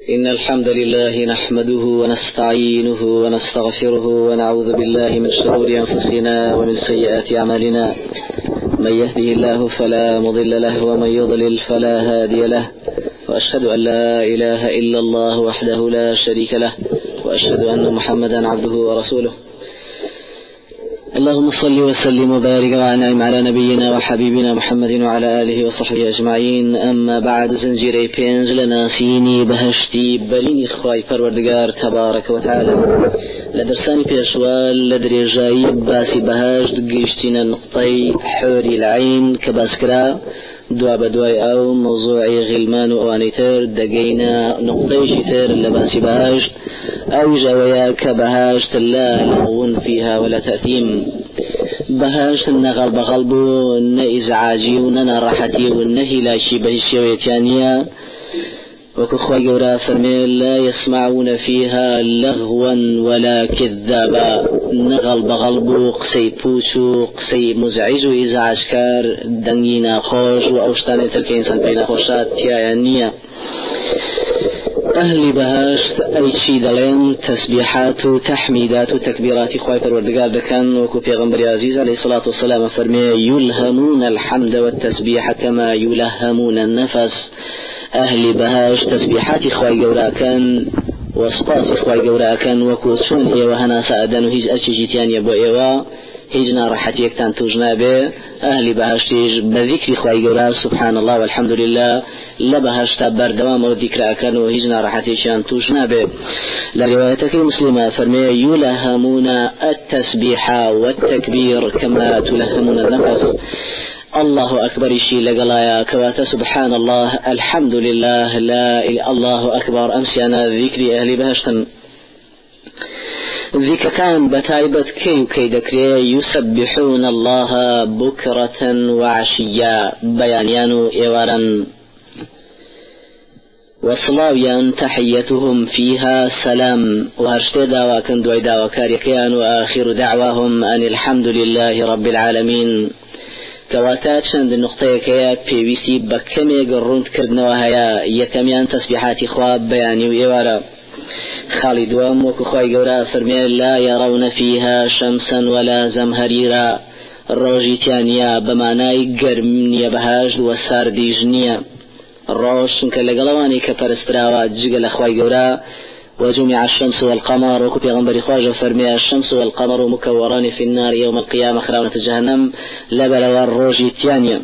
إن الحمد لله نحمده ونستعينه ونستغفره ونعوذ بالله من شرور أنفسنا ومن سيئات أعمالنا. من يهده الله فلا مضل له ومن يضلل فلا هادي له، وأشهد أن لا إله إلا الله وحده لا شريك له، وأشهد أن محمدا عبده ورسوله. اللهم صل وسلم وبارك وأنعم على نبينا وحبيبنا محمد وعلى آله وصحبه أجمعين. أما بعد، زنجيري بينز لناسيني بهشتي بليني خواي پروردگار تبارك وتعالى لدرساني بيشوال لدريجاي باسي بهاش دقيشتنا نقطي حوري العين كباسكرا دوا بدواي أو موضوعي غلمان وأوانيتر دقينا نقطي شتر لباسي بهاش أو جويا كبهاش لا لغون فيها ولا تأثيم. بهاش نغلب غلبو نإزعاجي وننا راحتي والنهي لا شي بهشيويتانيا. وكخوة جورا فرمي لا يسمعون فيها لغوا ولا كذابا. نغلب غلبو قسي بوسو قسي مزعجو إزعاجكار دنجينا خوش وأوشتاني تلك إنسان بين خوشات تيايانية. أهل بهاش أي شي دلين تسبيحات وتحميدات وتكبيرات خواي پروردگار دكان. وكو پیغمبر عزيز عليه الصلاة والسلام فرمي يلهمون الحمد والتسبيح كما يلهمون النفس. أهل بهاش تسبيحات خواي جورا كان وسطاس خواي جورا كان وكو سون إيوه هنا سأدن وهيج أشي جيتيان يبو إيوه هيجنا راحتي يكتان توجنا به. أهل بهاش تيج بذكر خواي جورا سبحان الله والحمد لله لبهاش تابر دوام وذكر أكن وهجنا راحتي شان توشنا به. لروايتك المسلمة فرمي يلهمون التسبيح والتكبير كما تلهمون النفس. الله أكبر شي لقلايا كواتا سبحان الله الحمد لله لا إله الله أكبر أمسينا ذكر أهل بهشتن. ذكر كان بتايبت كي دكري يسبحون الله بكرة وعشيا بيانيانو إيوارا وصلاويا تحيتهم فيها سلام. وهرشتي دعوة كن دوي دعوة كاريكيان وآخر دعواهم أن الحمد لله رب العالمين. كواتات شند النقطة كيا بيويسي بكمي قرونت كردنوا هيا يكميان تسبيحات خواب بياني وإيوارا خالد واموك خواي قورا فرمي لا يرون فيها شمسا ولا زمهريرا. الروجي تانيا بمعناي قرمني بهاج وسارديجنيا الروش كالقلواني كبرستراوا جيجل اخواي قورا. وجمع الشمس والقمر وكو پیغمبر خواجه فرمي الشمس والقمر مكوران في النار يوم القيامة خراونة جهنم لبلوا الروجي تيانيا.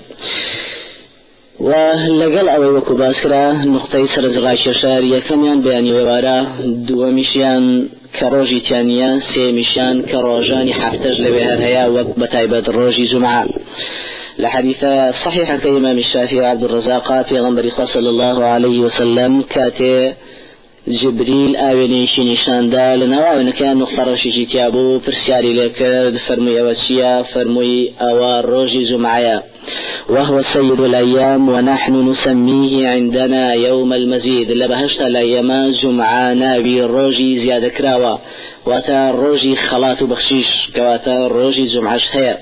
ولقل اوي وكو باسكرا نقطة سرزغاي ششارية كميان بياني ووارا دومشيان كروجي تيانيا سيمشيان كروجاني حفتج لبهر هيا وبتايبات الروجي جمعة. لحديث صحيح كإمام الشافعي عبد الرزاق في غنبري صلى الله عليه وسلم كاتي جبريل آوينيشي نشان دا لنواوين كان نختارشي جيتيابو برسياري لكرد فرمي أوشيا فرمي أوار روجي جمعيا وهو سيد الأيام ونحن نسميه عندنا يوم المزيد. لبهشت الأيام جمعانا بالروجي زيادة كراوة واتا روجي خلاط بخشيش كواتا روجي جمعش هيا.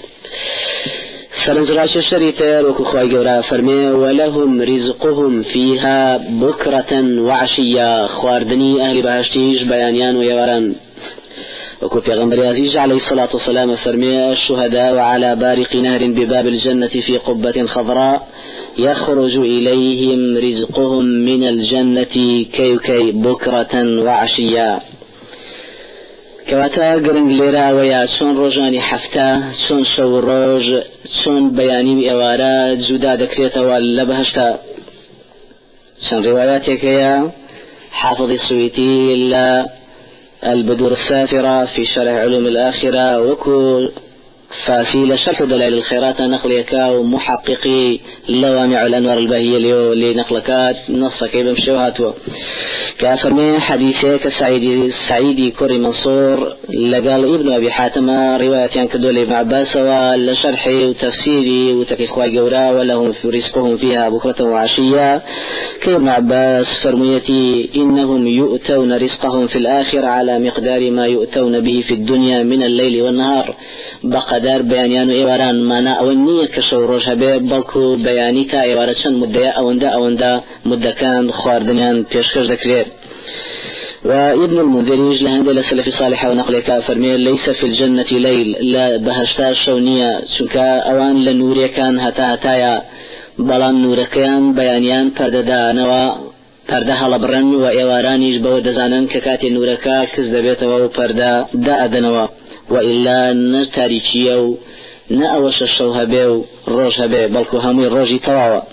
سرنجراش الشريتر وكو خواي قورا فرمي ولهم رزقهم فيها بكرة وعشيا. خواردني أهل بهشتيج بيانيان ويوران. وكو پیغمبر عزيز عليه الصلاة والسلام فرمي الشهداء على بارق نهر بباب الجنة في قبة خضراء يخرج إليهم رزقهم من الجنة كيكي بكرة وعشيا. كواتا قرنگ ليرا ويا چون روجاني حفتا چون شو روج چون بياني اوارا جدا دكريتا ولا بهشتا. شن رواياتك يا حافظ السويتي إلا البدور السافرة في شرح علوم الآخرة وكو فاسيل شرح دلائل الخيرات نقليكا ومحققي لوامع الأنوار البهية لنقلكات نصك بمشوهاتو كافرمي حديثك سعيدي كوري منصور لقال ابن أبي حاتم رواية كدول ابن عباس ولشرحي وتفسيري وتكيخوا قورا ولهم في رزقهم فيها بكرة وعشية. كابن عباس فرميتي إنهم يؤتون رزقهم في الآخر على مقدار ما يؤتون به في الدنيا من الليل والنهار. بقدر بيانيان إيواران مانا أولنية كشو روج هبه بلكو بياني تا إيوارا چند مدة أوندا مدة كان خواردنيان بيشكش ذكرير. وابن المنذريج لهند لسلف صالحة ونقلك فرمي ليس في الجنة ليل لا بهشتا شونية شنكا أوان لنوريا كان هتايا بلان نوركيان بيانيان پرده هەڵەبڕن و ئێوارانیش بەوە دەزانن کە کاتێ نورەکە کەس دەبێتەوە و پەردە دائەدەنەوە و ئیلا نە تاریکیە و نە ئەوەشە شەو هەبێ و ڕۆژ هەبێ بەڵکو هەمووی ڕۆژی تەواوە.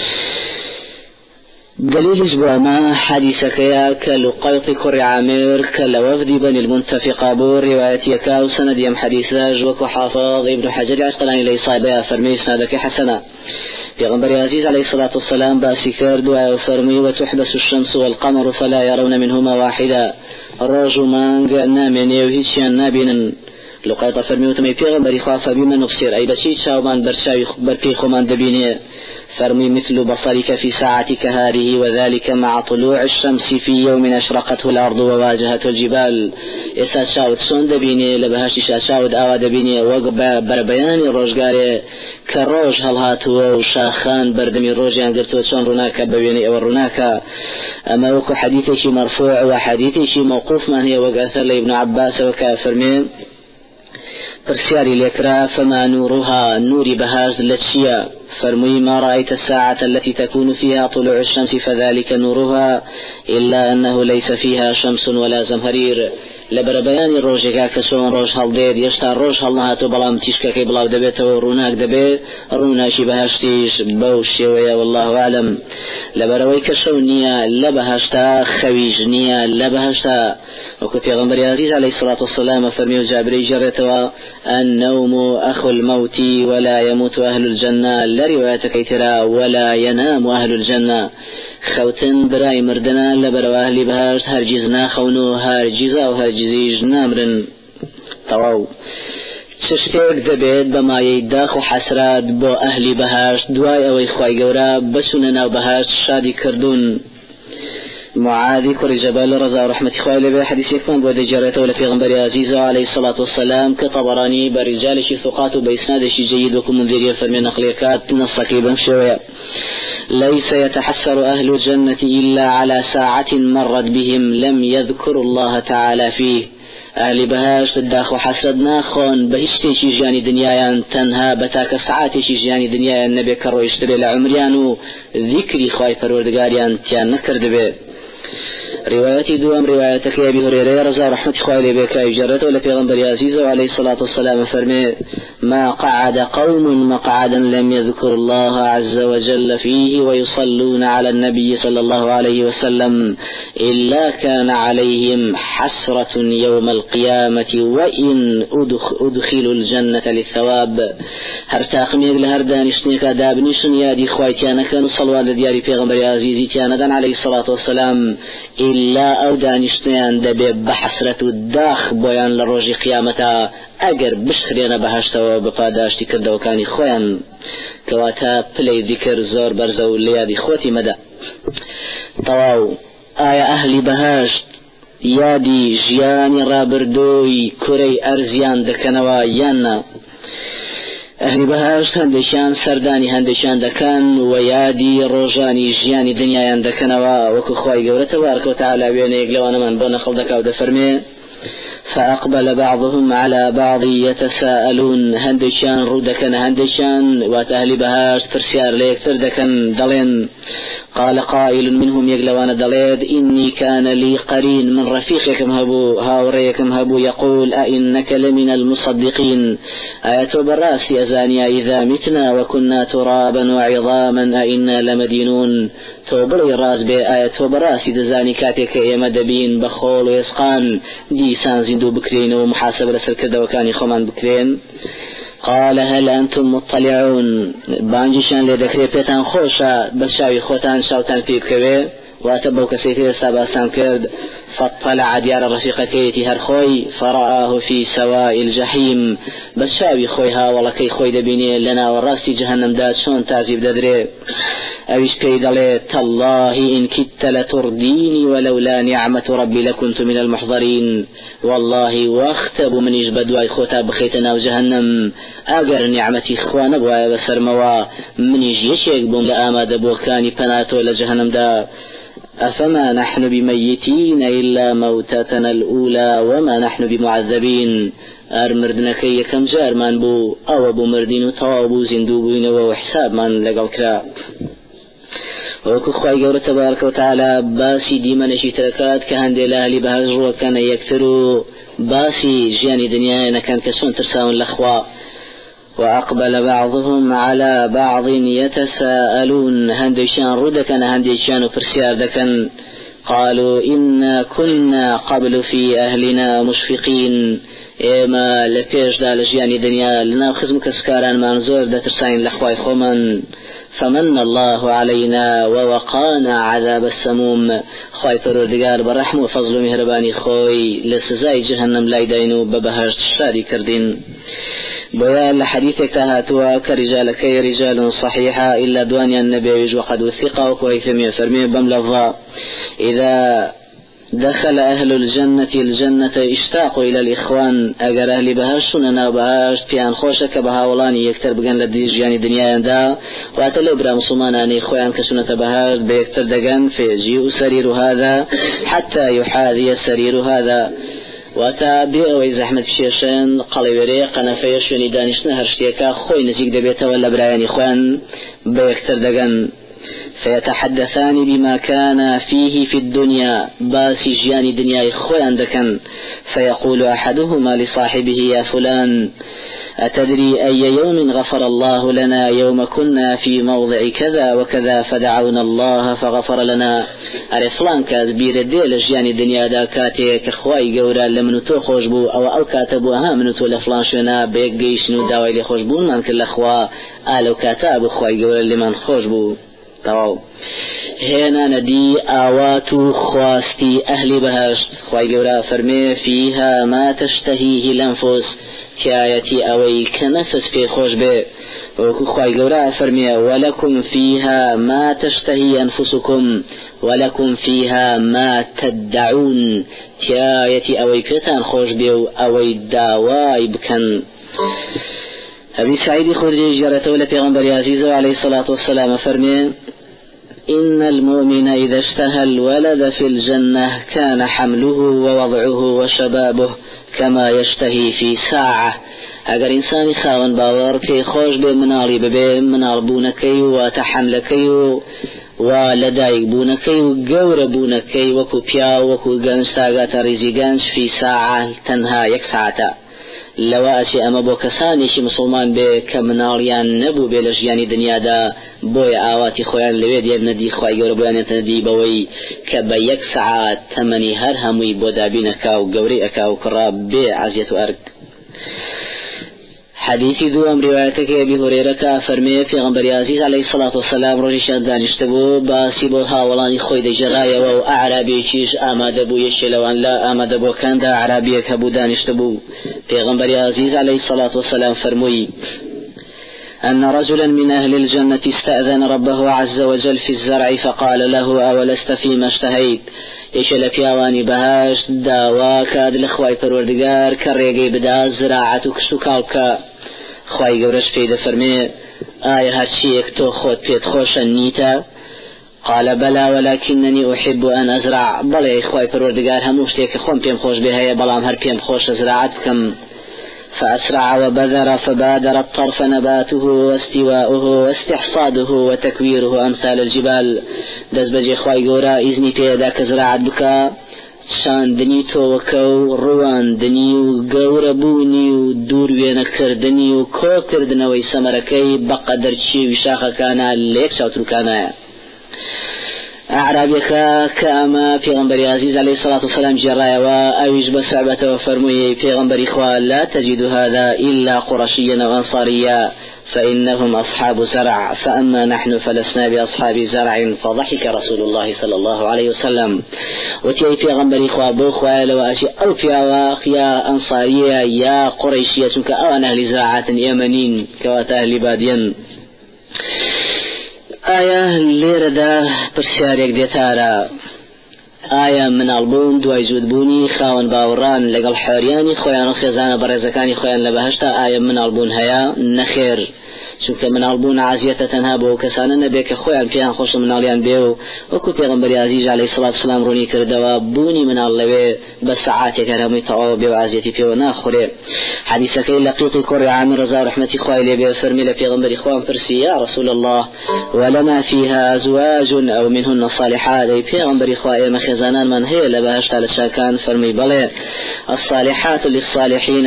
دليلش بما حديثكيا كالقيط كر عامر كالوفد بني المنتفق بور روايتي كاو سند يم حديثاج وكو حافظ ابن حجر عسقلاني ليصابها فرمي سندك حسنا. پیغمبر عزيز عليه الصلاة والسلام باسي كرد وفرمي وتحبس الشمس والقمر فلا يرون منهما واحدا الرجل مانغ نامني وهيشيان نابنا لقيط فرمي وتمي پیغمبر خاف بما نفسر أي بشي شاومان برشاوي بركي خمان دبيني فرمي مثل بصرك في ساعتك هذه وذلك مع طلوع الشمس في يوم أشرقته الأرض وواجهته الجبال إسا شاود سون دبيني لبهاشي شاود آوا دبيني وقبا بربياني روشقاري كروج هلهاتو وشاخان بردمي روجيان قرتو شون رناكا ببيني او رناكا اما وكو حديثي مرفوع وحديثي موقوف من هي وقاثر لابن عباس وكافرمين برسياري لكرا فما نورها نوري بهاز لتشيا فرمي ما رأيت الساعة التي تكون فيها طلوع الشمس فذلك نورها إلا أنه ليس فيها شمس ولا زمهرير لبربياني روجك كسون روج هالدير يشتار روج هالنهاتو بلام تشككي بلاو دبيتو روناك دبي روناشي بهاشتيش بوشي ويا والله أعلم لبروي كسونيا لبهاشتا خويجنيا لبهاشتا وكفي غنبر عزيز عليه الصلاة والسلام فرمي جابري جرتوا النوم أخو الموت ولا يموت أهل الجنة لروايتك ترى ولا ينام أهل الجنة خوتن براي مردنا لبرو أهل بهاش هرجزنا خونو هرجزا وهرجزيج نامرن طواو تشتيك دبيت بما يداخ حسرات بو أهل بهاش دواي أو إخواي قورا بسننا بهاش شادي كردون معاذ كري جبال رضا رحمة إخوائي لبي حديث يكون بودي جارته ولا في غنبري عزيزة عليه الصلاة والسلام كطبراني برجال ثقات بإسناد جيد وكم منذرية فرمي نقليكات نصكي بمشوية ليس يتحسر أهل الجنة إلا على ساعة مرت بهم لم يذكروا الله تعالى فيه أهل بهاش تداخو حسدنا خون بهشتي جاني دنيايان تنها بتاك ساعاتي جاني دنيايان النبي كرو يشتري لعمريانو ذكري خواي فروردگاريان تيان نكرد به روايتي دوام روايتك يا أبي هريرة رضا رحمة إخوائي بك يجرته لفي غنبر عزيز عليه الصلاة والسلام فرمي ما قعد قوم مقعدا لم يذكر الله عز وجل فيه ويصلون على النبي صلى الله عليه وسلم إلا كان عليهم حسرة يوم القيامة وإن أدخلوا الجنة للثواب هرتاقم يقل هردانشنيك دابنشن يادي خويتيانا كانوا صلوا لدياري في غنبر عزيزي تيانا عليه الصلاة والسلام إلا أو دانشتيان دبي بحسرة الداخ بويان لروج قيامتا أجر بشخرينا بهاشتا وبفاداشتي كردو كاني خويا كواتا بلي ذكر زور برزو ليادي خوتي مدى طواو آية أهل بهاشت يادي جياني رابردوي كري أرزيان دكنوا يانا أهل بهاش هندشان سرداني هندشان دكان ويادي روجاني جياني دنيا دكنوا وكو خواي قولة تبارك وتعالى بينيك لو أنا من بنا خلدك ودفرمي فأقبل بعضهم على بعض يتساءلون هندشان رودكن هندشان وتأهل بهاش ترسيار ليك تردكن دلين قال قائل منهم يقلوان دليد إني كان لي قرين من رفيقكم هبو هاوريكم هبو يقول أئنك لمن المصدقين آية براسي أزانيا إذا متنا وكنا ترابا وعظاما أئنا لمدينون توبري راز بآية براسي دزاني كاتك يمدبين بخول ويسقان ديسان زندو بكرين ومحاسب لسركد وكاني خمان بكرين قال هل أنتم مطلعون بانجيشان لذكري بيتان خوشا بشاوي خوتان شاوتان في بكوي واتبو كسيتي ساباسان كرد فاطلع ديار رفيقتي هرخوي فرآه في سواء الجحيم بشاوي خويها ولكي خوي دبيني لنا وراسي جهنم داد شون تعزيب دادري أويش كيد عليه تالله إن كدت لترديني ولولا نعمة ربي لكنت من المحضرين والله وقت أبو منيش بدواي خوتا بخيتنا وجهنم أجر نعمتي إخوان أبوها بسرموا منيش يشيك بوم لآماد بوكاني بناتو لجهنم دا أفما نحن بميتين إلا موتتنا الأولى وما نحن بمعذبين أرمردنكي كم جار من بو أو أبو مردين وطوابو زندوبين وحساب من لقل كرا وكو خواهي قولة تبارك وتعالى باسي ديما نشي تركات كهند الأهلي بهجر وكان يكثروا باسي جياني دنيانا كان كسون ترساون الأخوة وأقبل بعضهم على بعض يتساءلون هنديشان ردكن هنديشان فرسيار دكن قالوا إنا كنا قبل في أهلنا مشفقين إما لفيش دالش يعني دنيا لنا خزم كسكاران منزور دا ترساين لخواي خومن فمن الله علينا ووقانا عذاب السموم خواي فرودقار برحم وفضل مهرباني خوي لسزاي جهنم لا يدينو ببهاش تشتاري كردين بويا لحديثك هاتوا كرجالك رجال صحيحة إلا دوانيا النبي وقد وثق وكويثمي فرمي بملظى إذا دخل أهل الجنة اشتاقوا إلى الإخوان أجر أهل بهاش سننا بهاش بيان خوشك بهاولاني يكتر بقن لديج يعني دنيا دا واتلو برا مسلماناني خوان كسنة بهاش بيكتر دقن فيجيء سرير هذا حتى يحاذي سرير هذا وتابع ويزحمت بشيشن قليوري قنفيش ندانش نهر شتيكا خوي نزيق دبيتا ولا براياني خوان بيكتر دقن فيتحدثان بما كان فيه في الدنيا باسي جياني دنيا خوان دكن فيقول أحدهما لصاحبه يا فلان أتدري أي يوم غفر الله لنا يوم كنا في موضع كذا وكذا فدعونا الله فغفر لنا أرسلان كذبير الديل جياني دنيا دا كاتي كخواي قورا لمن تو خوشبو أو كاتبو من تو لفلان شونا بيك جيشنو داوي لخوشبون من كل أخوا آلو كاتب خواي قورا لمن خوشبو تواو هنا ندي آوات خواستي أهل بهشت خواي قورا فرمي فيها ما تشتهيه الأنفس كآيتي أوي كنفس في خوش به وخواي قورا فرمي ولكم فيها ما تشتهي أنفسكم ولكم فيها ما تدعون كآيتي أوي كتان خوش به أوي داواي بكن أبي سعيد خدري جرته لبيغمبر عزيز عليه الصلاة والسلام فرمي إن المؤمن إذا اشتهى الولد في الجنة كان حمله ووضعه وشبابه كما يشتهي في ساعة اگر انسان خاون باور كي خوش به مناري ببه منار بونكي وتحملكي ولدايك بونكي وقور بونكي وكو بيا وكو غنش تاغات ريزي غنش في ساعة تنها يك ساعة لواتي اما بو كساني شي مسلمان به كمناريان نبو بلش يعني دنيا دا بوي آواتي خويان لويد يبندي خواهي قور بيان يتندي بوي كبا يك ساعة تمني هر هموي بودابينكا وقوري اكا وكراب بي عزية ارك حديث ذو أمر روايتك أبي هريرة فرمي في غنبر عزيز عليه الصلاة والسلام رجشان دانشتبو باسبو هاولاني خويد جرايا و أعرابي كيش آماد بو يشلوان لا آماد بو كان دا أعرابي كبو دانشتبو في غنبر عزيز عليه الصلاة والسلام فرمي أن رجلا من أهل الجنة استأذن ربه عز وجل في الزرع فقال له أولست فيما اشتهيت يشل بياواني بهاش داواك أدل خواي پروردگار كريقي بدا زراعتك سكاوكا خواي قورش بيد فرمي آية هاتشيك تو خود بيد خوشا نيتا قال بلى ولكنني أحب أن أزرع بلى خواي پروردگار هموشتيك خون بيم خوش بهاي بلام هر بيم خوش زراعتكم فأسرع وبذر فبادر الطرف نباته واستواؤه واستحصاده وتكويره أمثال الجبال دز بجي خواي قورا إذني بيدا كزراعت بكا شان دني توكو روان دنيو قوربوني ودور وينكردني وكوكردنوي سمركي بقدر شي وشاخة كانا ليك شاوترو كانا أعرابيك كأما في غنبري عزيز عليه الصلاة والسلام جرايا وأويج بسعبة وفرمي في غنبري إخوة لا تجد هذا إلا قرشيا وأنصاريا فإنهم أصحاب زرع فأما نحن فلسنا بأصحاب زرع فضحك رسول الله صلى الله عليه وسلم وتي في غنبري إخوة بوخوة لو أشي أو في أواق يا أنصارية يا قريشية كأو أن أهل زراعة يمنين كوات أهل بادين آية ليرة دا برسياريك ديتارا آیا منالبوون دوای زودبوونی خاوەن باوەڕان لەگەڵ حۆریانی خۆیان و خێزانە بەڕێزەکانی خۆیان لە بەهەشتا ئایا منالبوون هەیە؟ نەخێر، چونکە منالبوون عازیەتە تەنها بۆ کەسانە نەبێ کە خۆیان پێیان خۆش مناڵیان بێ و وەکو پێغەمبەری عەزیز عەلەیهی سەڵات وسەلام ڕوونی کردەوە بوونی مناڵ لەوێ بە سەعاتێک هەمووی تەواو بێ و عازیەتی پێوە ناخورێ. حديثكي لقيط كوري عامر رضا رحمتي خوالي بفرمي لبيغمبري خوان فرسي يا رسول الله ولما فيها أزواج أو منهن صالحات أي بيغمبري خوالي مخزانان من هي لبهشت على شاكان فرمي بلي الصالحات للصالحين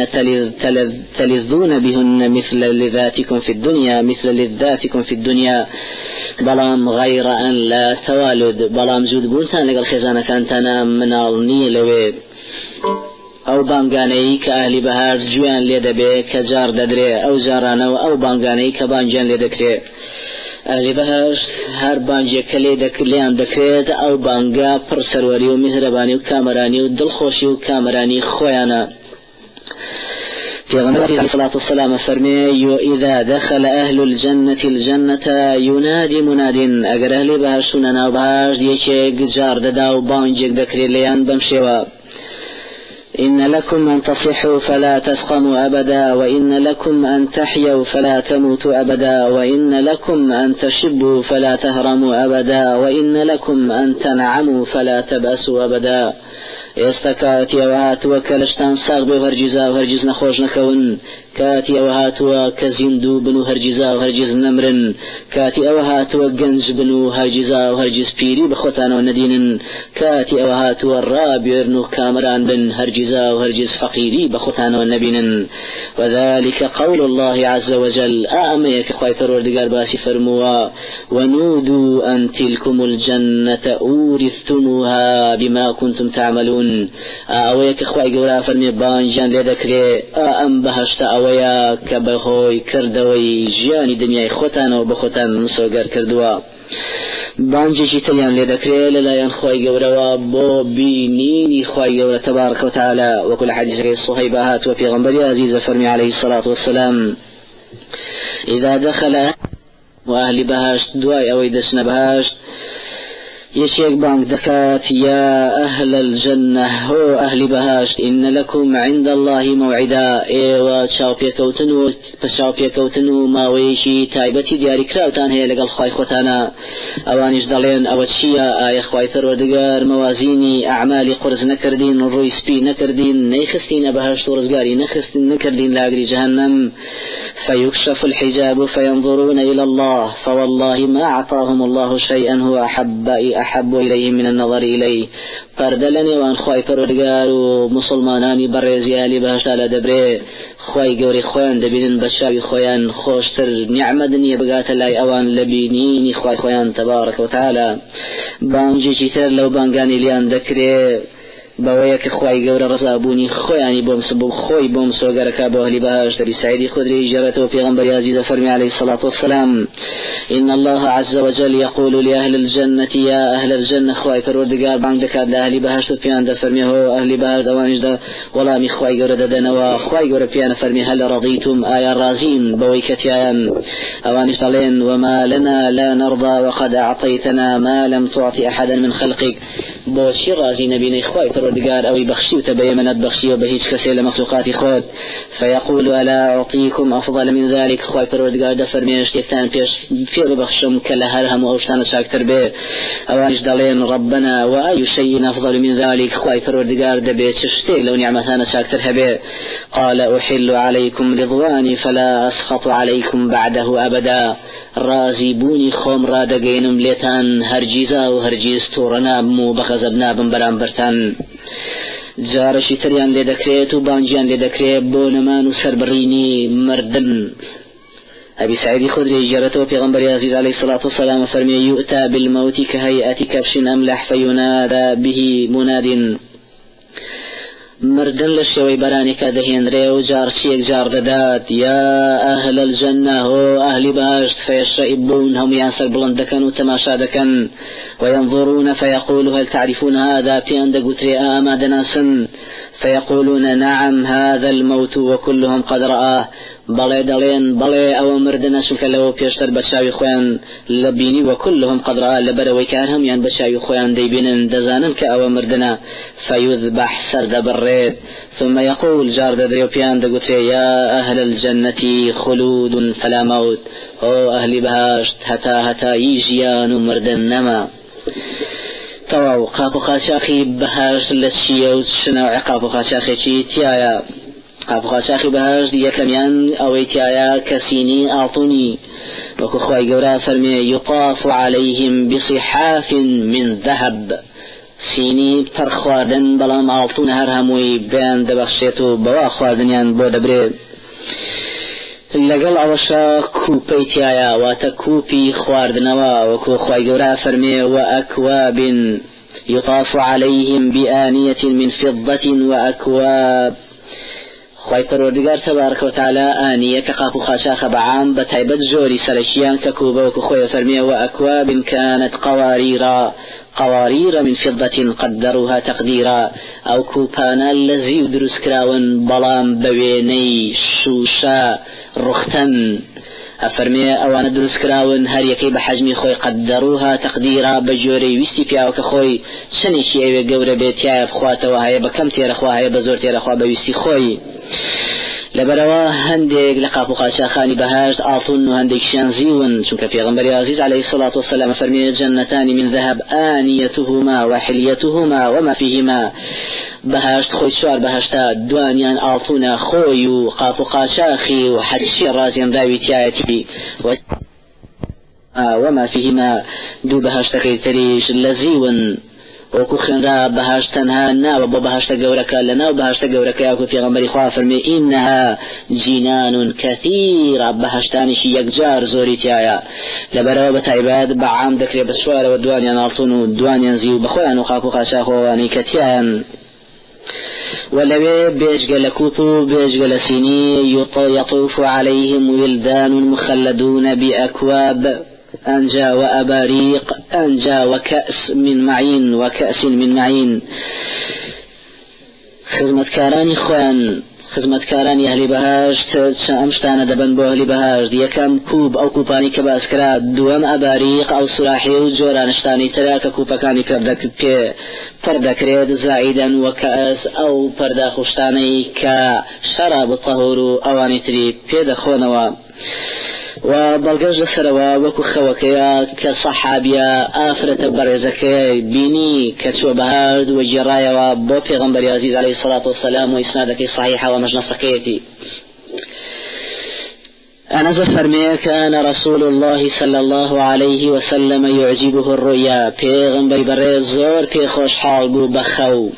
تلذون بهن مثل لذاتكم في الدنيا مثل لذاتكم في الدنيا بلام غير أن لا توالد بلام زود بونتان لقل خزانة كانتنا من النيل او بانگانەی کە ئاهلی بەهار جویان لێ دەبێ کە جار دەدرێ ئەو جارانەوە ئەو بانگانەی کە بانجیان لێ دەکرێت. ئاهلی بەهار هەر بانجێک کە لێیان دەکرێت ئەو بانگا پڕ سەروەری و میهرەبانی و کامەرانی و دڵخۆشی و کامەرانی خۆیانە. پیغمبر علیه الصلاة والسلام فرمی إذا دخل أهل الجنة الجنة ينادي مناد اگر أهلی بەهار سونە ناو بەهار یەکێک جار دەدا و بانجێک دەکرێت لێیان بەم شێوە: إن لكم أن تصحوا فلا تسقموا أبدا وإن لكم أن تحيوا فلا تموتوا أبدا وإن لكم أن تشبوا فلا تهرموا أبدا وإن لكم أن تنعموا فلا تبأسوا أبدا. استكاتي وهات وكلشتان صاغ وهرجزا وهرجز نخوش نكون كاتي وهات وكزندو بنو هرجزا وهرجز نمرن كاتي وهات وجنج بنو هرجزا وهرجز بيري بخوتان وندين كاتي وهات والرابيرنو كامران بن هرجزا وهرجز فقيري بخوتان ونبين. وذلك قول الله عز وجل آميك خوايتر وردقار باسي فرموا ونودوا أن تلكم الجنة أورثتموها بما كنتم تعملون. أويك خواي قولا فرمي بانجان لذكري أم بهشت أويا كبهوي كردوي جياني دنياي خوتان وبخوتان مسوغر كردوا. بانجي تليان لذكري للايان خواي قولا بو بينيني خواي قولا تبارك وتعالى. وكل حديث الصهيبات وفي غنبري عزيز فرمي عليه الصلاة والسلام إذا دخل وأهل بهاشت دواي أو يدسن بهاشت يشيك بانك دكات يا أهل الجنة هو أهل بهاشت إن لكم عند الله موعدا إيوا تشاوبيا كوتنو ما ويشي تايبتي دياري كراوتان هي لقل خواي خوتانا اوانيش دالين او تشيا اي خواي ثروردگار موازيني اعمالي قرز نكردين روي سبي نكردين نيخستين بهاشت ورزقاري نخستين نكردين لاغري جهنم فيكشف الحجاب فينظرون إلى الله فوالله ما أعطاهم الله شيئا هو أحب إليهم من النظر إليه. فردلني وان خواي پروردگار و مسلمانانی برزيالي بهشت على دبري خواي قوري خوان دبين بشاوي خوان خوشتر نعمدني بقات الله اوان لبينيني خواي خوان تبارك وتعالى. بانجي جيتر لو بانگاني ليان ذكري بويك خواي قوري رزابوني خواني بومسبو خوي بومسو قركا بوهلي بهاش تري سعيدي خدري جرته في غنبري عزيز فرمي عليه الصلاة والسلام إن الله عز وجل يقول لأهل الجنة يا أهل الجنة خواي پروردگار بانگ دكاد لأهل بهاش تفيان دا فرمي هو أهل بهاش دوانش دا ولامي خواي قوري ددنوا خواي قوري فيان فرمي هل رضيتم آيا رازين بويكتيان أوانش دالين وما لنا لا نرضى وقد أعطيتنا ما لم تعطي أحدا من خلقك. بوشي رازي نبيني خواي پروردگار أو بخشي وتبيمنت بخشي وبهيج كسي لمخلوقات خود فيقول ألا أعطيكم أفضل من ذلك خواي پروردگار دا فرميش تفتان في بخشم كالهرهم وأوشتان شاكتر به. أوانش دالين ربنا وأي شيء أفضل من ذلك خواي پروردگار دا بيتشتيك لو نعمتان شاكتر هبه. قال أحل عليكم رضواني فلا أسخط عليكم بعده أبدا. رازي بوني خوم رادقينم ليتان هرجيزا وهرجيز تورنابم بخزبنابم برانبرتان. جارشي تريان لدكريت وبانجيان لدكريت بونمان وسربريني مردن. أبي سعيد خدري جرته في غنبر عزيز عليه الصلاة والسلام فرمي يؤتى بالموت كهيئة كبش أملح فينادى به مناد. مردن لشوي برانك دهين ريو جار شيك جار دادات يا أهل الجنة هو أهل بهشت فيشرئبون هم ينسر بلندكن وتماشادكن وينظرون فيقول هل تعرفون هذا في أن دقوتري آمادناسن فيقولون نعم هذا الموت وكلهم قد رآه. بلي دلين بلي او مردنا شوك لو بيشتر بشاوي خوان لبيني وكلهم قد رأى لبروي كانهم ينبشاي خوان ديبين دزانا كأو مردنا فيذبح سرد بالريد ثم يقول جارد دريوبيان دقوتي يا أهل الجنة خلود فلا موت او أهل بهاشت هتا يجيان مردن نما تواو قابو خاشاخي بهاشت لتشي وتشنوع قابو خاشاخي تيايا قابو خاشاخي بهاشت يكميان او تيايا كسيني أعطوني وكو خواي قورا فرمي يطاف عليهم بصحاف من ذهب سيني ترخواردن بلام أعطون هرهموي بيان دبخشيتو بوا خواردنيان بو دبريد لقل أوشا كوبي تيايا واتا كوبي خواردنوا وكو خواي قورا فرمي وأكواب يطاف عليهم بآنية من فضة وأكواب خواي پروردگار تبارك وتعالى آنية كقافو خاشاخ بعام بتايبت جوري سلشيان ككوبا وكو خواي فرمي وأكواب كانت قوارير من فضة قدروها تقديرا أو كوبانا الذي يدرس كراون بلام بويني شوشا رختن أفرمي أوان دروس كراون هر يكي بحجمي خوي قدروها تقديرا بجوري ويستي فيها وكخوي شنيشي ايوه قورة بيتيا بخواتا وهاي بكم تيرخوا هاي بزور تيرخوا بويستي خوي لبروا هندق لقابو خاشاخاني بهاشت آطن وهندق شانزيون شنك في غنبري عزيز عليه الصلاة والسلام فرمي جنتان من ذهب آنيتهما وحليتهما وما فيهما بهاشت خوي شوار بهاشتا دوانيان آطونا خوي وقابو خاشاخي وحدشي الرازيان داوي تياتي وما فيهما دو بهاشتا خيتريش اللزيون وكو خنرا بهاشتنها نا وبهاشت قورك لنا وبهاشت قورك ياكو في غمري خواه فرمي إنها جنان كثيرة بهاشتانش يكجار زوري تيايا لبرا بتعباد بعام ذكري بسوار ودوانيا نالطون ودوانيا زيو بخوان وخافو خاشاخو واني كتيان ولوي بيجغل كوبو بيجغل سيني يطوف عليهم ولدان مخلدون بأكواب أنجا وأباريق أنجا وكأس من معين وكأس من معين خدمة كاراني خوان خدمة كاراني أهل بهاشت أمشتانا دبن بو أهل بهاشت يكام كوب أو كوباني كباسكرا دوام أباريق أو سراحي وجوران اشتاني تراك كوباكاني پردكريد زائدا وكأس أو پرداخشتاني كشراب الطهور أواني تري بيد خونوا وبلغج لسروا وكو خوكيا كصحابيا آفرة برزكي بيني كتو بهاد وجرايا وبو پیغمبر عزيز عليه الصلاة والسلام وإسنادك صحيحة ومجنصكيتي أنا فرمي كان رسول الله صلى الله عليه وسلم يعجبه الرؤيا پیغمبر برزور في خوش حال بو بخو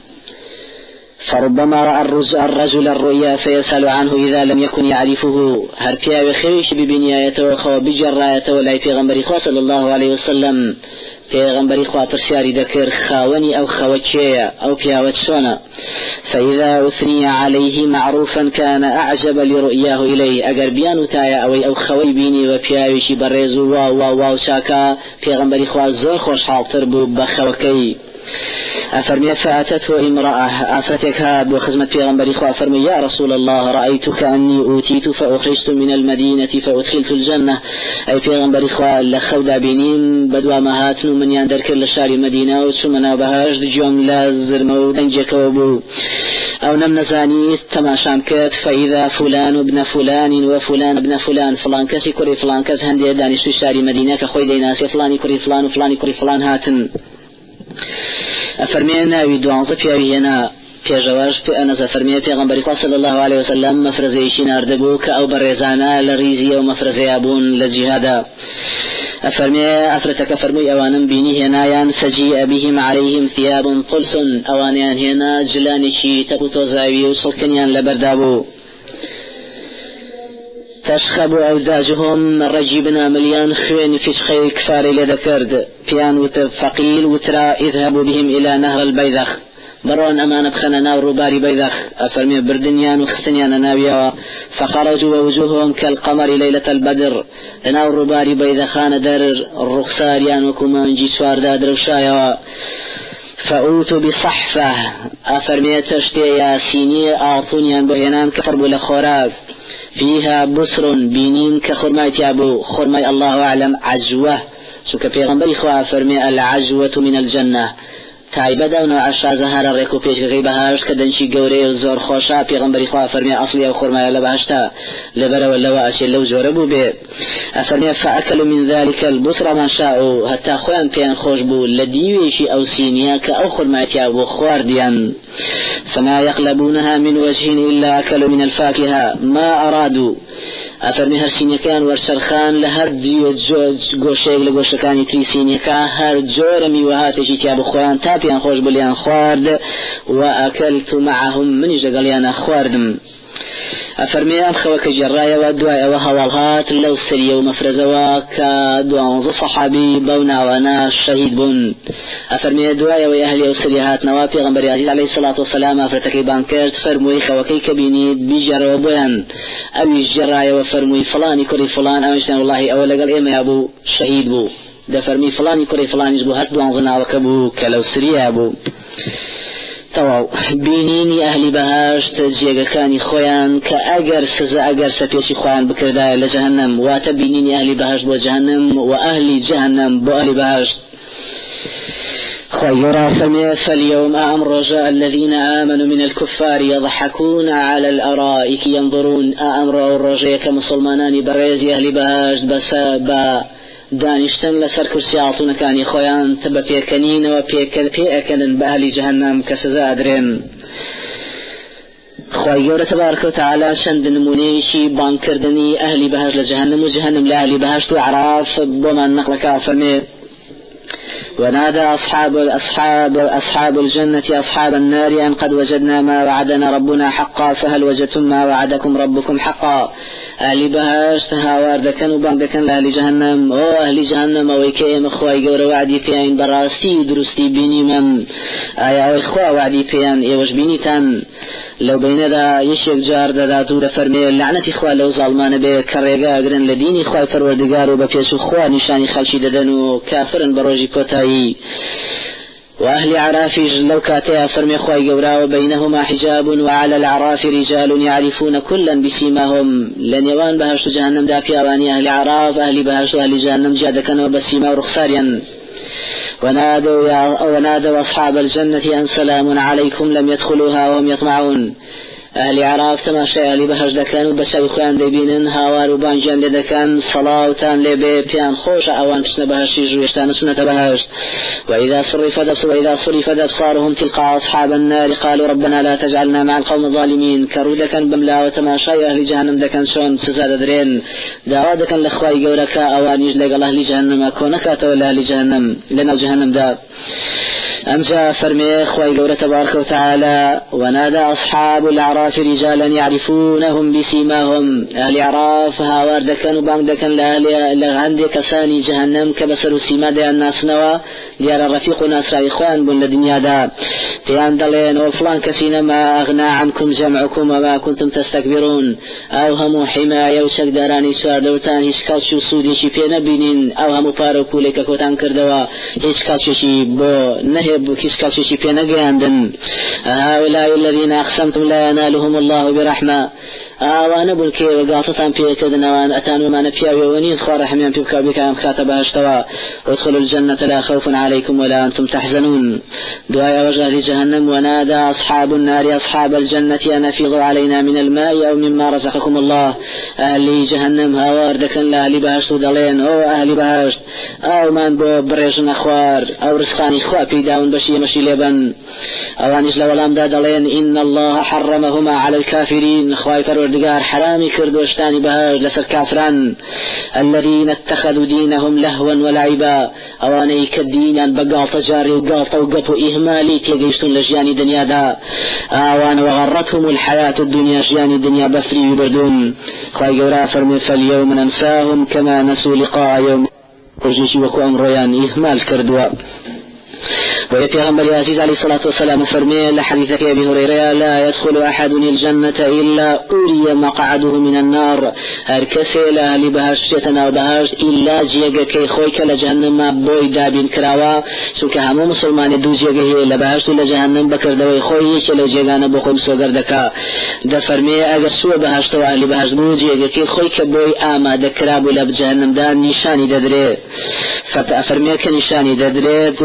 فربما رأى الرجل الرؤيا فيسأل عنه إذا لم يكن يعرفه هركيا بخيش ببنيايته وخو بجرايته ولا پیغمبر صلى الله عليه وسلم پیغمبر خاطر شاري ذكر خاوني أو خوتشيا أو بياوتشونا فإذا أثني عليه معروفا كان أعجب لرؤياه إليه أجر بيانو تايا أو خوي بيني وبياوشي بريزو واو شاكا پیغمبر خاطر زور خوش حاضر بخوكي أفرمي فأتته امرأة أفرتك هاب وخزمة پیغمبر خواه فرمي يا رسول الله رأيتك أني أوتيت فأخرجت من المدينة فأدخلت الجنة أي پیغمبر خواه لخودا بينين بدوا مهاتن من يندر كل شاري مدينة وشمنا بهاج جملة زرمو دنجك وبو أو نم نزاني تماشام كات فإذا فلان ابن فلان وفلان ابن فلان فلان كسي كري فلان كس هندي دانش في شاري مدينة كخوي ديناسي فلاني كري فلان وفلاني كري فلان هاتن أفرمي ناوي دوانزة بياوينا بيجواج أنا فرمي پیغمبر صلى الله عليه وسلم مفرزيشين أردبوك أو برزانا لريزي ومفرزي أبون للجهاد أفرمي أفرتك فرمي أوانا بيني هنايان فجيء بهم عليهم ثياب طلس أوانيان هنا جلانشي تبوتو زاوي وصلكنيان لبردابو تشخب أوزاجهم رجبنا مليان خوين في شخي كفاري لذكرد بيان وتفقيل وترى اذهبوا بهم إلى نهر البيذخ برون أمانة خننا ورباري بيذخ أفرمي بردنيان وخستنيان ناويا فخرجوا ووجوههم كالقمر ليلة البدر لنا الرباري بيذخان در الرخصاريان وكمان جيسوار دادر وشايا فأوتوا بصحفة أفرمي تشتي ياسيني أعطونيان بهنان كفر بلخوراك فيها بسر بينين كخرماء تيابو خرماء الله أعلم عجوة شوك بيغنبري إخوة فرمي العجوة من الجنة تایبەدا و نەوعەشا زەهارە ڕێک و پێشگەی بەهاش کە دەنجی گەورەی و زۆر خۆشە پێغەمبەری خوا فەرمی ئەسڵی ئەو خۆرمایە لە بەهەشتا لەبەرەوە لەوە ئەچێت لەو جۆرە بوو بێ ئەفەرمێ فەئەکەلوا من ذلك البصر ما شاءوا هەتا خۆیان پێیان خۆش بوو لە دیوێکی ئەو سینیە کە ئەو خۆرمایەتیا بۆ خواردیان فما يقلبونها من وجه إلا أكلوا من الفاكهة ما أرادوا أفرمي هر سينيكان ورشرخان لهر گوشيك لگوشكاني تري سينيكا هر جور ميوهاتي تياب خوان تابيان خوش بليان خوارد وأكلت معهم منيش لقليان خواردم أفرمي أمخوك جرايا ودوايا وهوالهات لو سريا ومفرزوا كدوان صحابي بونا وانا شهيد بن أفرمي دوايا وأهلي وسريهات نوابي غنبري عزيز عليه الصلاة والسلام أفرتكي بانكرت فرموي خوكي كبيني بيجر وبويان أبي الجرايا وفرموي فلاني كري فلان أمشتان والله أولا قال إيما أبو شهيد بو ده فرمي فلاني كري فلان يجبو هات دوان ظنا وكبو كلو سريا أبو تواو بینینی ئەهلی بەهاشت جێگەکانی خۆیان کە ئەگەر سزا ئەگەر سەپێکی خۆیان بکردایە لە جەهەنەم واتە بینینی ئەهلی بەهاشت بۆ جەهەنەم و ئەهلی جەهەنەم بۆ ئەهلی بەهاشت خيرا فاليوم أمر الذين آمنوا من الكفار يضحكون على الأرائك ينظرون أمر الرجاء كمسلمانان بريز أهل بهاشت بسابا دانشتن لسر كرسياتون كاني خويان تبا بيكنين وبيكنن بأهل جهنم كسزا أدرين خويا تبارك وتعالى شند نمونيشي بانكردني أهل بهاش لجهنم وجهنم لأهل بهاش وعراف بما نقلك أفرمي ونادى أصحاب الجنة أصحاب النار أن قد وجدنا ما وعدنا ربنا حقا فهل وجدتم ما وعدكم ربكم حقا أهل بهاشت هاوار دكن وبان دكن لأهل جهنم أو أهل جهنم ويكيم أخواي قور وعدي فيان براستي درستي بيني من آيا أخوا وعدي فيان إيوش بيني تان لو بين ذا يشيك جار ذا دور فرمي لعنة إخوة لو ظالمان به كريقا أقرن لدين إخوة فروردقار وبكيش إخوة نشاني خلشي ددنو كافرا بروجي كوتاي وأهل عرافج لو كاتيا فرمي إخوة قورا وبينهما حجاب وعلى العراف رجال يعرفون كلا بسيماهم لن يوان بهشت جهنم دافيا واني أهل عراف أهل بهشت أهل جهنم جادكن وبسيما ورخصاريا ونادوا أصحاب الجنة أن سلام عليكم لم يدخلوها وهم يطمعون أهل عراف تماشى أهل بهشت دكان وبشر خوان دبينن هاوار وبانجان لدكان صلاوتان لبيبيان خوش أوان تسن بهشت جويشتان سنة بهشت وإذا صرفت أبصارهم تلقى أصحاب النار قالوا ربنا لا تجعلنا مع القوم الظالمين كرودكا بملا وتماشى أهل جهنم دكان شون سزاد درين داودكا لخواي قولك أوان يجلق الله لجهنم كونك تولى أهل جهنم لنا جهنم داب أمجا فرمي خواي قولة تبارك وتعالى ونادى أصحاب الأعراف رجالا يعرفونهم بسيماهم أهل عراف هاوار دكان وبانك دكان لغاندي كساني جهنم كبسر السيما دي الناس نوا ديار الرفيق ناس إخوان بن لدنيا دا تيان دلين وفلان كسينا ما أغنى عنكم جمعكم وما كنتم تستكبرون أو هم حماية وشك داراني سوار دورتان هشكالشو سودي شي بينا بينين أو هم فارقو لك كوتان كردوا هشكالشو شي بو نهب هشكالشو شي بينا قياندن هؤلاء الذين أقسمتم لا ينالهم الله برحمة وانا بلكي وقاطتان في كدنا وان أتانوا ما نفيا ويونين خوار حميان تبكى بك أم خاتبها اشتوى ادخلوا الجنة لا خوف عليكم ولا أنتم تحزنون دعاء وجه جهنم ونادى أصحاب النار أصحاب الجنة أن أفيضوا علينا من الماء أو مما رزقكم الله أهل جهنم هاوار دكن لأهل بهشت دلين أو أهل بهشت أو من بريجن أخوار أو رزقاني خواه بيداون بشي مشي لبن أوانيش لولام دادلين إن الله حرمهما على الكافرين خواي فروردقار حرامي كردوشتاني بهاج لسر كافران الذين اتخذوا دينهم لهوا ولعبا أواني كالدين بقالة جاري وقالة وقفوا إهمالي تيقيشتون لجياني دنيا دا أوان وغرتهم الحياة الدنيا جياني دنيا بفري يبردون خواي قورا فرمي فاليوم ننساهم كما نسوا لقاء يوم وجيشي وكو أمريان إهمال كردوا ويأتي غنبري عزيز عليه الصلاة والسلام فرمي لحديثك أبي هريرة لا يدخل أحد الجنة إلا أري مقعده من النار هركسي لأهل بهاشتنا وبهاشت إلا جيغا كي خويك لجهنم بوي دابين كراوا سوك همو مسلمان دو جيغا هي لبهاشت لجهنم بكر دوي خويك لجيغانا بخوم سوغر دكا دفرمي اگر سوى بهشت واهل بهشت بوجي يكي خويك بوي آما دكراب ولا بجهنم دان نشاني ددري فأفرمي كنشاني ددري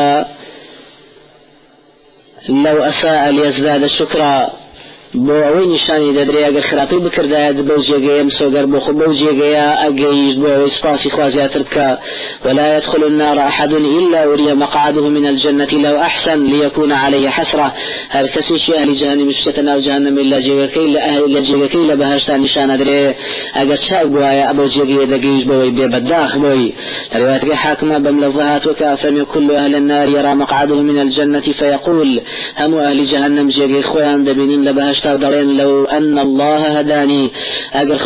لو أساء ليزداد شكرا بو اوي نشاني ددري اگر خراپي بكردايا بوجيغيا مسوغر بو بوجيغيا اگيش بو اوي سپاسي خوازياتر بكا ولا يدخل النار احد الا وري مقعده من الجنة لو احسن ليكون عليه حسرة هل كسيش اهل جهنم مشتنا وجهنم الا جيغكي لبهشتا نشان دري اگر شاك بوايا ابو جيغيا دقيش بوي ببداخ بوي رواية حاكمة بملفظات وكافر كل أهل النار يرى مقعده من الجنة فيقول هم أهل جهنم جيغي خوان دبنين لبهشتا ودرين لو أن الله هداني أجر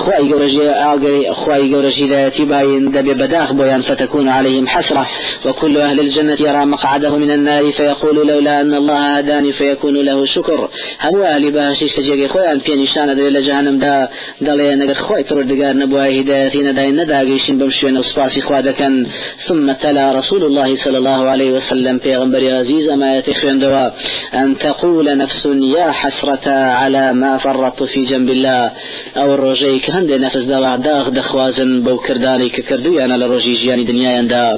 خواي قورج هدايتي باين دبي بداخ بويان فتكون عليهم حسرة وكل أهل الجنة يرى مقعده من النار فيقول لولا أن الله هداني فيكون له شكر هم أهل بهشت جيغي خوان في نشان دليل جهنم دا دلين أجر خواي تردقار نبوها هدايتين داين نداقيشين بمشوين وصفاسي خوادكا ثم تلا رسول الله صلى الله عليه وسلم في غنبري عزيز ما يتخين دوا أن تقول نفس يا حسرة على ما فرطت في جنب الله أو الرجي كهند نفس دوا داغ دخوازن بوكرداني ككردو أنا للرجي جياني دنيا يندا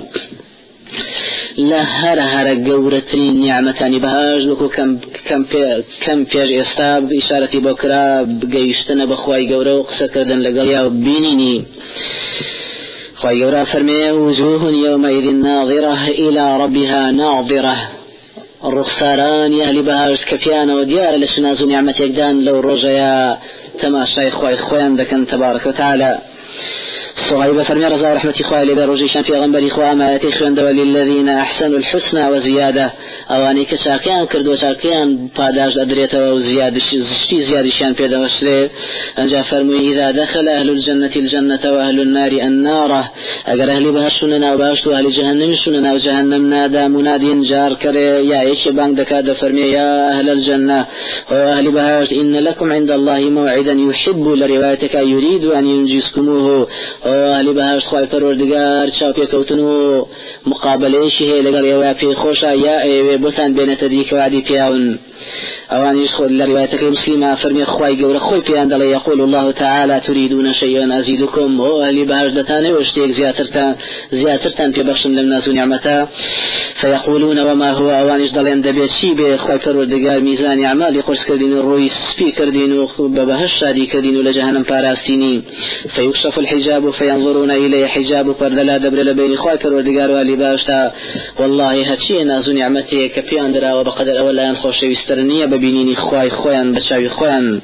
لا هر قورترين نعمتاني بهاج لكو كم بيج استاب إشارة بكرا بقيشتنا بخواي قورو قصة كردن لقليا بينيني خواي قورا فرمي وجوه يومئذ ناظرة إلى ربها ناظرة الرخصاران أهل بهاج كفيانا وديار لسناز نعمة يقدان لو رجيا تماشاي خواي خوان دكن تبارك وتعالى صغيبة فرمي رضا رحمة خواه لبا رجيشان في غنبري خواه ما يتخوان دوا للذين أحسنوا الحسنى وزيادة أواني كساكيان كردو ساكيان پاداش أدريتا وزيادة زيادشان في دوشلي أنجا فرمي إذا دخل أهل الجنة الجنة وأهل النار النار أجر أهل بهشتنا وبهشت أهل جهنم شننا وجهنم نادى مناد جار كري يا إيش بانك دكاد فرمي يا أهل الجنة وأهل بهشت إن لكم عند الله موعدا يحب لروايتك يريد أن ينجزكموه وأهل بهشت خواهي فروردقار شاوفي كوتنو مقابله شيء لقال يا في خوشا يا بوتان بين تديك وعدي فياون أوان يدخل لروايتك مسلمة فرمي خواي قول خوي في عند الله يقول الله تعالى تريدون شيئا أزيدكم وأهل بهجدتان واشتيك زياترتان في بخش للناس نعمتا فيقولون وما هو أوان يجدل عند بيت شي بخواي فروردقار ميزان أعمال قرص كردين الرويس في كردين وبهش شادي كردين لجهنم فاراستيني فيكشف الحجاب فينظرون إليه حجاب فردلا دبر لبين خواي فروردقار وأهل بهجتا والله هاتشي ناز نعمتي كفي أندرا وبقدر أولا ينخوش يسترنية ببينيني خواي خوان بشاوي خوان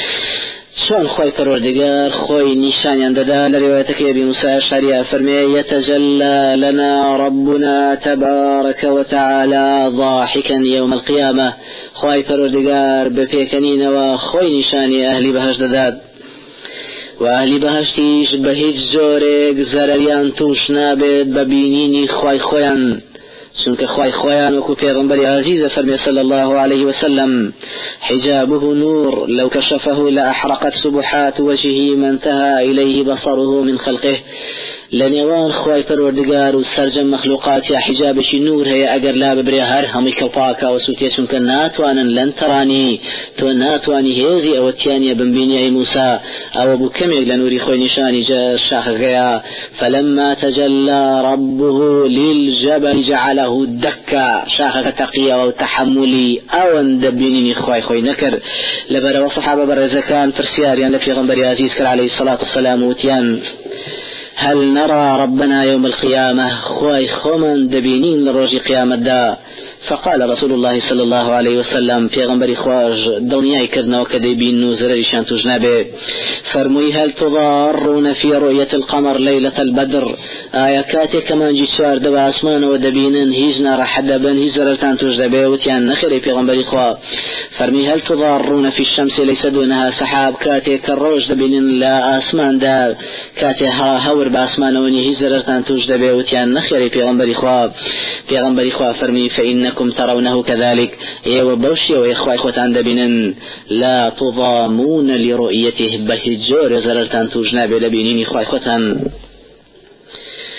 شون خواي فروردقار خوي نيشان ينددا لروايتك يا ابي موسى الشعري فرمي يتجلى لنا ربنا تبارك وتعالى ضاحكا يوم القيامة خواي فروردقار بفيكنين وخوي نيشاني أهل بهجدداد وأهل بهشتيش بهيج جورك زرريان توش نابد ببينيني خواي خوان چونك خواي خوان وكو پیغمبر عزيز فرمي صلى الله عليه وسلم حجابه نور لو كشفه لأحرقت سبحات وجهه ما انتهى إليه بصره من خلقه لنيوان خواي پروردگار وسرجم مخلوقات يا حجابش نور هي اگر لا ببري هر همي كفاكا وسوتي چونك ناتوانا لن تراني تو ناتواني هيزي او التيانية بنبيني اي موسى او ابو كميق لنوري خوي نشاني جا الشاخ غيا فلما تجلى ربه للجبل جعله دكا شاخ تقيا وتحملي او اندبيني خوي نكر لبرا وصحابة برزكان فرسياريان لفي غنبري عزيز كر عليه الصلاة والسلام وتيان هل نرى ربنا يوم القيامة خواي خومن دبينين لروج قيامة دا فقال رسول الله صلى الله عليه وسلم في غنبري خواج دونياي كدنا وكديبين نوزر شانتو جنابه فرمي هل تضارون في رؤية القمر ليلة البدر آياتي كمان جي سوار دبا اسمان ودبينن هيزنا رحدبا هيزرتان تجدبه وتيان نخري في غنبري خواج فرمي هل تضارون في الشمس ليس دونها سحاب كاتي كالروج دبينن لا اسمان دا كاتي هور باسمان وني هيزرتان تجدبه وتيان نخري في غنبري خواج فرمي فإنكم ترونه كذلك ايوه بوشي وإخوة خوتان دبينن لا تضامون لرؤيته بهجور زرتان تجناب لبينين إخوة خوتان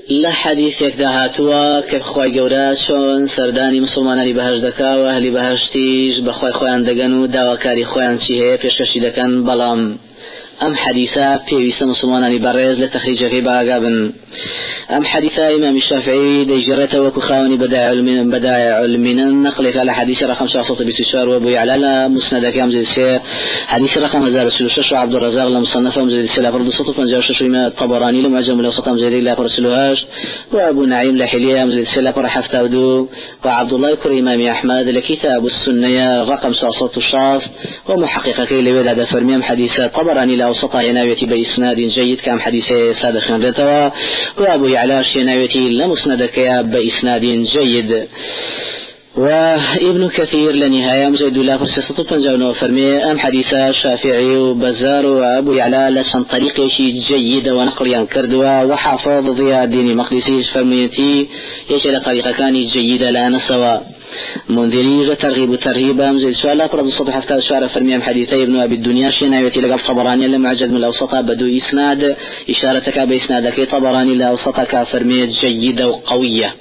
لا حديثك دهاتوا كخوي جورا شون سرداني مسلماناني بهش دكا واهلي بهشتيش بخوي خوان دقنو داواكاري خوان شيهي بيشكشي دكن بلام ام حديثا بيويس مسلماناني برز لتخريجه باقابن ام حديثا امام الشافعي ديجرته وكخاوني بدائع علمنا نقل على حديث رقم 6 وابو يعلى مسند كام زي السير حديث رقم 1006 عبد الرزاق لمصنفه زي السير فرد 656 الطبراني لمعجم الاوسط زي لا فرسلوهاش وابو نعيم لحليه زي السير فرحف تاودو وعبد الله كر امام احمد لكتاب السنه رقم 6 ومحقق كي لبدا هذا فرميم حديث طبراني لاوسط عنايتي باسناد جيد كام حديث سادة خندتوا وابو يعلى شنايتي لمسندك باسناد جيد وابن كثير لنهاية مجد الله فرسة تنجون فرمي ام حديث الشافعي وبزار وابو يعلى لسن طريق شيء جيد ونقل ينكردوا وحافظ ضياء الدين مقدسي فرميتي يشعر طريقة كان جيدة لا نسوا منذري ترغيب ترهيبا مزيد سؤال أفراد السطح حتى شعر فرميام حديثي ابن أبي الدنيا شنايتي لقب طبراني لما عجد من الأوسطة بدو إسناد إشارتك بإسنادك طبراني لأوسطك فرميت جيدة وقوية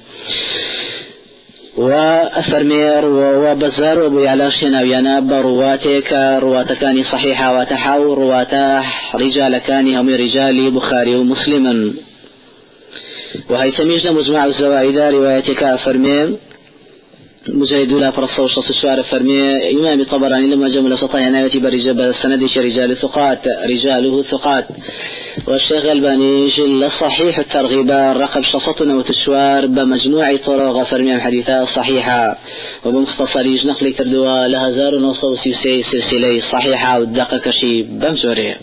وأفرمير وبزار وابو يعلى شناويانا برواتك رواتكاني صحيحة وتحاو رواته رجال كاني هم رجال بخاري ومسلما وهي تميجنا مجمع الزوائد روايتك أفرمير مجاهد لا فرصة وشخص الشوارع فرمي إمام الطبراني لما جمل سطح نايتي برجال السندش رجال ثقات رجاله ثقات والشيخ الباني جل صحيح الترغيب رقم شصتنا وتشوار بمجموع طرق فرمي حديثة صحيحة وبمختصر نقل تردوا لها زار وصوصي سلسلة صحيحة والدقة شي بمجورية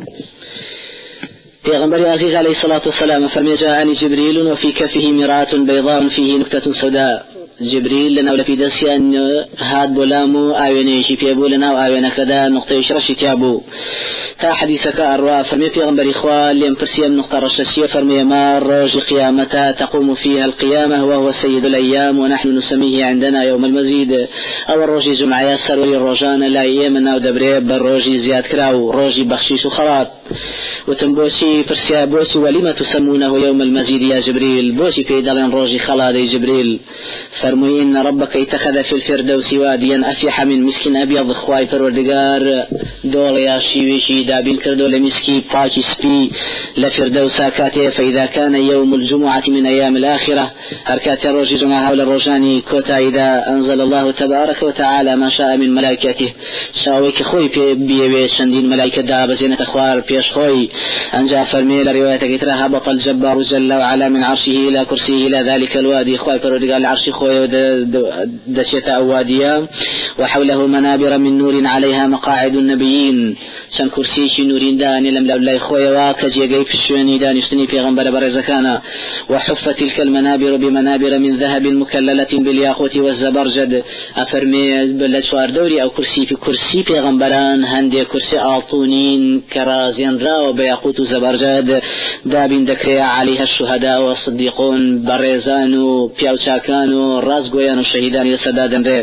پیغمبر عزیز علیه الصلاة والسلام فرمی جاءني جبريل وفي كفه مرآة بيضاء فيه نكتة سوداء جبريل لنا ولا في دسيان هاد بولامو آوينيشي في أبو لنا وآوينا كذا نقطة شرشي تيابو تا حديثك أروا فرمي پیغمبر إخوان ليم برسيم نقطة رششية فرمي ما روج قيامتا تقوم فيها القيامة وهو سيد الأيام ونحن نسميه عندنا يوم المزيد أو الروج جمعة ياسر وللرجان لا يمنا ودبريب بالروج زياد كراو روج بخشيش وخراط وتنبوسي فرسيا بوسي ولما تسمونه يوم المزيد يا جبريل بوسي في دلن روجي خلادي جبريل فرمي إن ربك اتخذ في الفردوس واديا أفيح من مسك أبيض خواي فروردقار دول يا شيوشي دابين كردو لمسكي باكي سبي لفردوسا كاته فإذا كان يوم الجمعة من أيام الآخرة هركات الروج جمعة حول الروجاني كوتا إذا أنزل الله تبارك وتعالى ما شاء من ملائكته شاويك خوي بيوي شندين ملائكة دابة زينة أخوار بيش خوي أنجا فرمي لرواية كترها هبط الجبار جل وعلا من عرشه إلى كرسيه إلى ذلك الوادي خوي فرد قال عرش خوي دشيت أواديا وحوله منابر من نور عليها مقاعد النبيين شان كرسيش نورين داني لم لا خوي واكج يجي في الشوني دانشتني في غنبر برزكانا وحفت تلك المنابر بمنابر من ذهب مكللة بالياقوت والزبرجد أفرمي بلشوار دوري أو كرسي في كرسي في غنبران هندي كرسي آطونين كرازين راو بياقوت وزبرجد دابين دكريا عليها الشهداء والصديقون بريزان بيوشاكان رازقويان الشهيدان يسدادن ريب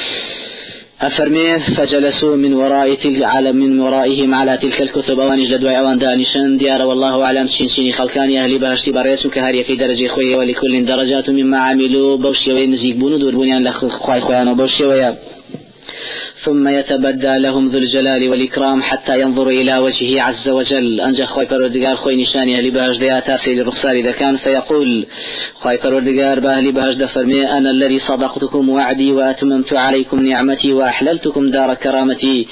أفرميه فجلسوا من ورائهم على تلك الكتب أوان جدوا أوان دانشان ديار والله أعلم شيني خلقان أهل بهشتي بريس كهارية في درجة خوية ولكل درجات مما عملوا بوشي وينزيق بونو دور بنيان لخواي خويان وبوشي ويا ثم يتبدى لهم ذو الجلال والإكرام حتى ينظر إلى وجهه عز وجل أنجا خوي فردقار خوي نشاني أهل بهش دياتا في الرخصار إذا كان فيقول خوي فردقار بأهل بهش دفرمي أنا الذي صدقتكم وعدي وأتممت عليكم نعمتي وأحللتكم دار كرامتي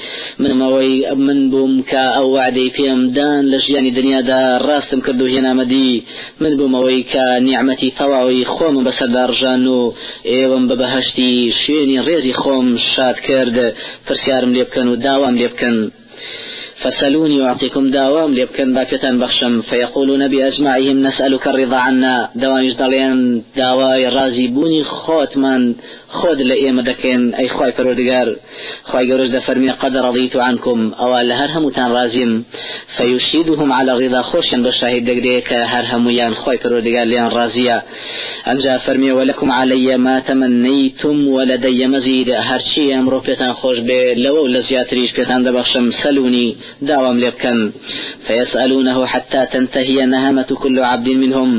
من بومك أو وعدي في أمدان لجياني دنيا دا راسم كردو هنا مدي من بومويك نعمتي طواوي خوم بسدار جانو ايوم ببهشتي شيني ريزي خوم شاد كرد فرسيارم ليبكن وداوام ليبكن فسألوني وأعطيكم داوام ليبكن باكتان بخشم فيقولون بأجمعهم نسألك الرضا عنا دوانيش داليان داواي رازي بوني خوت من خود لئيم دكين أي خواي فرودقار خواي قرش دفرمي قد رضيت عنكم أو لهرهم تان رازم فيشهدهم على رضا خوشا بشاهد دقديك هرهم يان خواي فرودقار ليان رازية أنجا فرمي ولكم علي ما تمنيتم ولدي مزيد هرشي أمرو بيتان خوش بي لو لزياتريش بيتان دبخشم سلوني داوام لبكن فيسألونه حتى تنتهي نهمة كل عبد منهم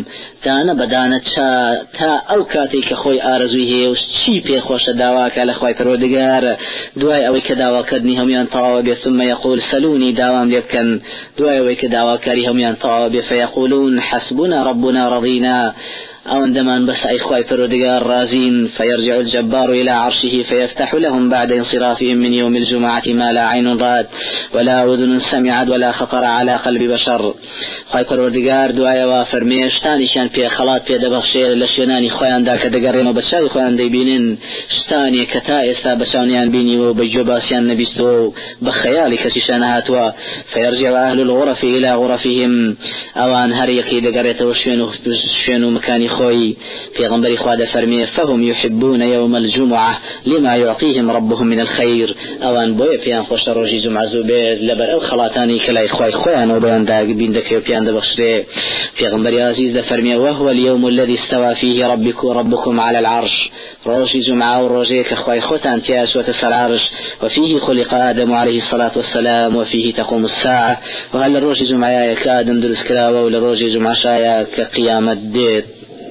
دانە بەدانە تا ئەو کاتێک کە خۆی ئارەزووی هەیە و چی پێخۆشە داواکە لە خوای پەروەردگار دوای ئەوەی کە داواکردنی هەمویان تەواو بێ ثم يقول سلوني داوام لێ بکەن دوای ئەوەی کە داواکاری هەمویان تەواو بێ فيقولون حسبنا ربنا رضينا أو عندما بس أي خواي فرودقار رازين فيرجع الجبار إلى عرشه فيفتح لهم بعد انصرافهم من يوم الجمعة ما لا عين رأت ولا أذن سمعت ولا خطر على قلب بشر خواي فرودقار دعايا وافرمي شتانيشان في خلات في دبخشي لشيناني خوان داك دقرين وبشاري خوان ديبينين شتاني كتائسا بشانيان بيني وبجوباسيان نبيستو بخيالي كشيشانهاتوا فيرجع أهل الغرف إلى غرفهم أوان هريقي دقريته وشوينو مكاني خوي في غنبري خواد فرمي فهم يحبون يوم الجمعة لما يعطيهم ربهم من الخير أوان بوي بيان خوش روجي جمعة زوبير لبر أو خلاتاني كلاي خوي خوان وبيان داق بين دكي وبيان دبخشري في غنبري عزيز فرمي وهو اليوم الذي استوى فيه ربكم على العرش روجي جمعة وروجي كخوي خوتان تياس وتسر عرش وفيه خلق آدم عليه الصلاة والسلام وفيه تقوم الساعة وهل الروجي جمعة كآدم درس كراوة ولا روجي جمعة شايا كقيامة ديت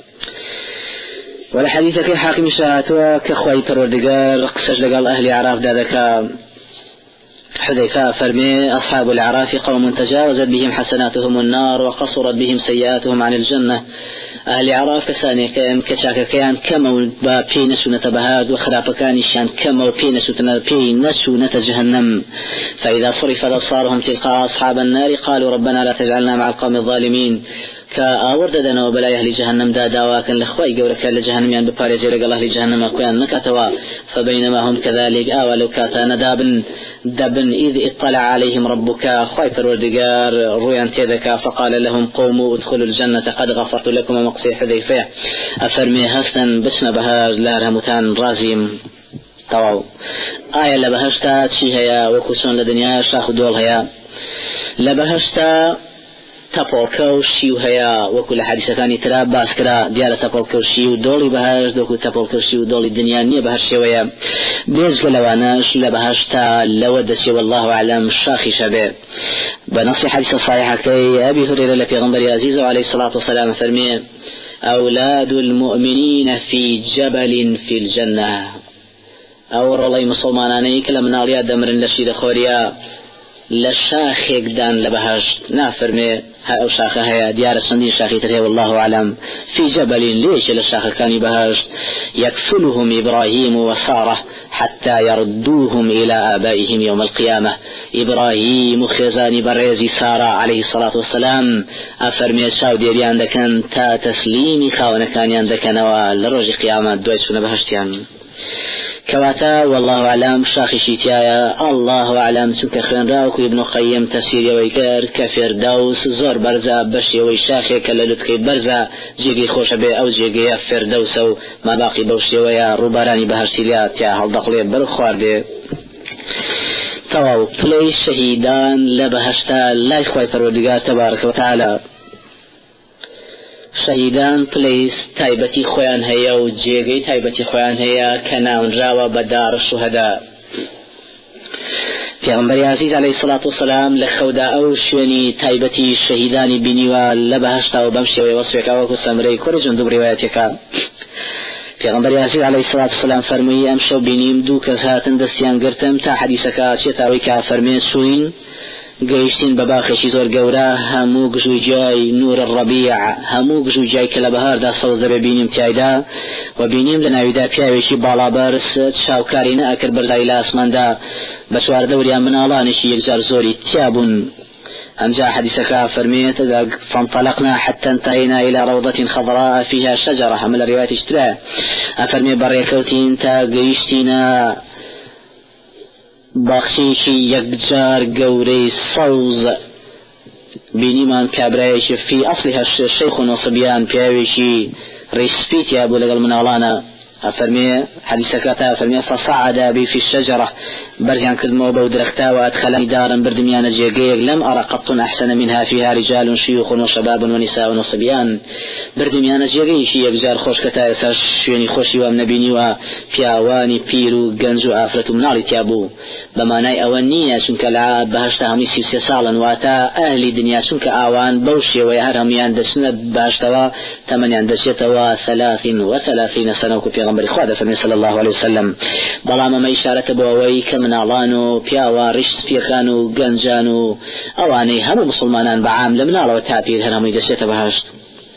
ولا حديث في حاكم شاعتوا كخوي پروردگار قصج لقال أهل عراف ذاك حذيفة فرمي أصحاب العراف قوم تجاوزت بهم حسناتهم النار وقصرت بهم سيئاتهم عن الجنة أهل عراف كساني كان كشاك كان كما بينسو نتبهاد وخراب كان شان كما بينسو نتجهنم فإذا صرفت أبصارهم تلقاء أصحاب النار قالوا ربنا لا تجعلنا مع القوم الظالمين كأورد دنا وبلا أهل جهنم داوا كان لخوي جورك أهل جهنم يعني بباري جرق الله لجهنم أقويان نكتوا فبينما هم كذلك ولو كاتان دبن إذ اطلع عليهم ربك خوي پروردگار رويان تيدك فقال لهم قوموا ادخلوا الجنة قد غفرت لكم ومقصي حذيفة أفرمي هستن بسم بهاج لارهمتان رازيم تواو آية لبهشتا تشي هيا وكسون لدنيا شاخ دول هيا لبهشتا تپۆڵکەوشی و هەیە وەکو لە حەدیثەکانی ترا باس کرا دیارە تەپۆڵکەوشی و دۆڵی بەهەشت وەکو تەپۆڵکەوشی و دۆڵی دنیا نییە بە هەر شێوەیە بێجگە لەوانەش لە بەهەشتا لەوە دەچێ والله أعلم شاخی شەبێ بنص حديث صحيح كي أبي هريرة لبيغمبر عزيز عليه الصلاة والسلام فرمي أولاد المؤمنين في جبل في الجنة أو رلي مسلماناني كلام ناليا دمر لشيد خوريا لشاخك دان لبهشت نافرمي أو شاخة هي ديار سندين شاخي تريه والله أعلم في جبل ليش لشاخة كان بهشت يكفلهم إبراهيم وسارة حتى يردوهم إلى آبائهم يوم القيامة إبراهيم خزاني بريزي سارة عليه الصلاة والسلام أفرمي الشاو ديريان دكان تا تسليمي خاونا كان يندكن ولروج قيامة دويتشون بهشتيان كواتا والله أعلم شاخي شيتيايا الله أعلم سوك خيان راوكو ابن قيم تفسير ويكار كفر دوس زور برزا بشي ويشاخي كاللتكي برزا جيجي خوش بي أو جيجي فردوس ما باقي بوشي ويا روباراني بهرسيليات يا هل دقلي برخوار دي تواو بلي شهيدان لبهشتا لا يخوي فرودقات تبارك وتعالى شهيدان بليس تايبتي خوان هيا وجيغي تايبتي خوان هيا كناون راوى بدار الشهداء في غنبري عزيز عليه الصلاة والسلام لخودا أو شواني تايبتي شهيدان بنيوى لبهشتا وبمشي ويوصفك وكو سمري كورجن دب روايتك في غنبري عزيز عليه الصلاة والسلام فرمي أمشو بنيم دو كزهاتن دستيان قرتم تا حديثك شتاويك فرمي سوين قيشتين بباخشي زور قورا همو قجو جاي نور الربيع همو قجو جاي كلبهار دا صوت ببينيم امتعادا وبينيم لنا يدا بياويشي بالا بارس تشاوكارينا اكر بردا الى اسمان دا بسوار دوريا من آلانشي يكزار زوري تيابون أنجا حديثك فرميت فانطلقنا حتى انتهينا إلى روضة خضراء فيها شجرة حمل الرواية اشتراء أفرمي بريكوتين تا قيشتينا باخشيشي يكجار قوري صوز بينيمان كابرايش في أصلها الشيخ وصبيان بياويشي ريسبيت يا أبو لقل من ألانا أفرمي حديثك فرمي فصعد بي في الشجرة برجان كدمو بودرختا وأدخلني دارا بردميان جيقيق لم أرى قط أحسن منها فيها رجال شيوخ وشباب ونساء وصبيان بردميان جيقيق شي يكجار خوش كتا شويني خوشي وامنبيني وفي أواني بيرو قنزو آفرة مناري تيابو بمانای ئەوە نییە چونکە لە بەهشتا هەمی 33 ساڵن واتە ئەهلی دنیا چونکە ئاوان بەو شێوەیە هەر هەمویان دەچنە باشتەوە تمنيان دشيتوا 33 سنة وكو پیغمبر خدا فرمي صلى الله عليه وسلم بلام ما إشارة بووي كمنالانو بياوا رشت بيخانو گنجانو اواني هم مسلمانان بعام لمنال وتابير هنمي دشيت بهشت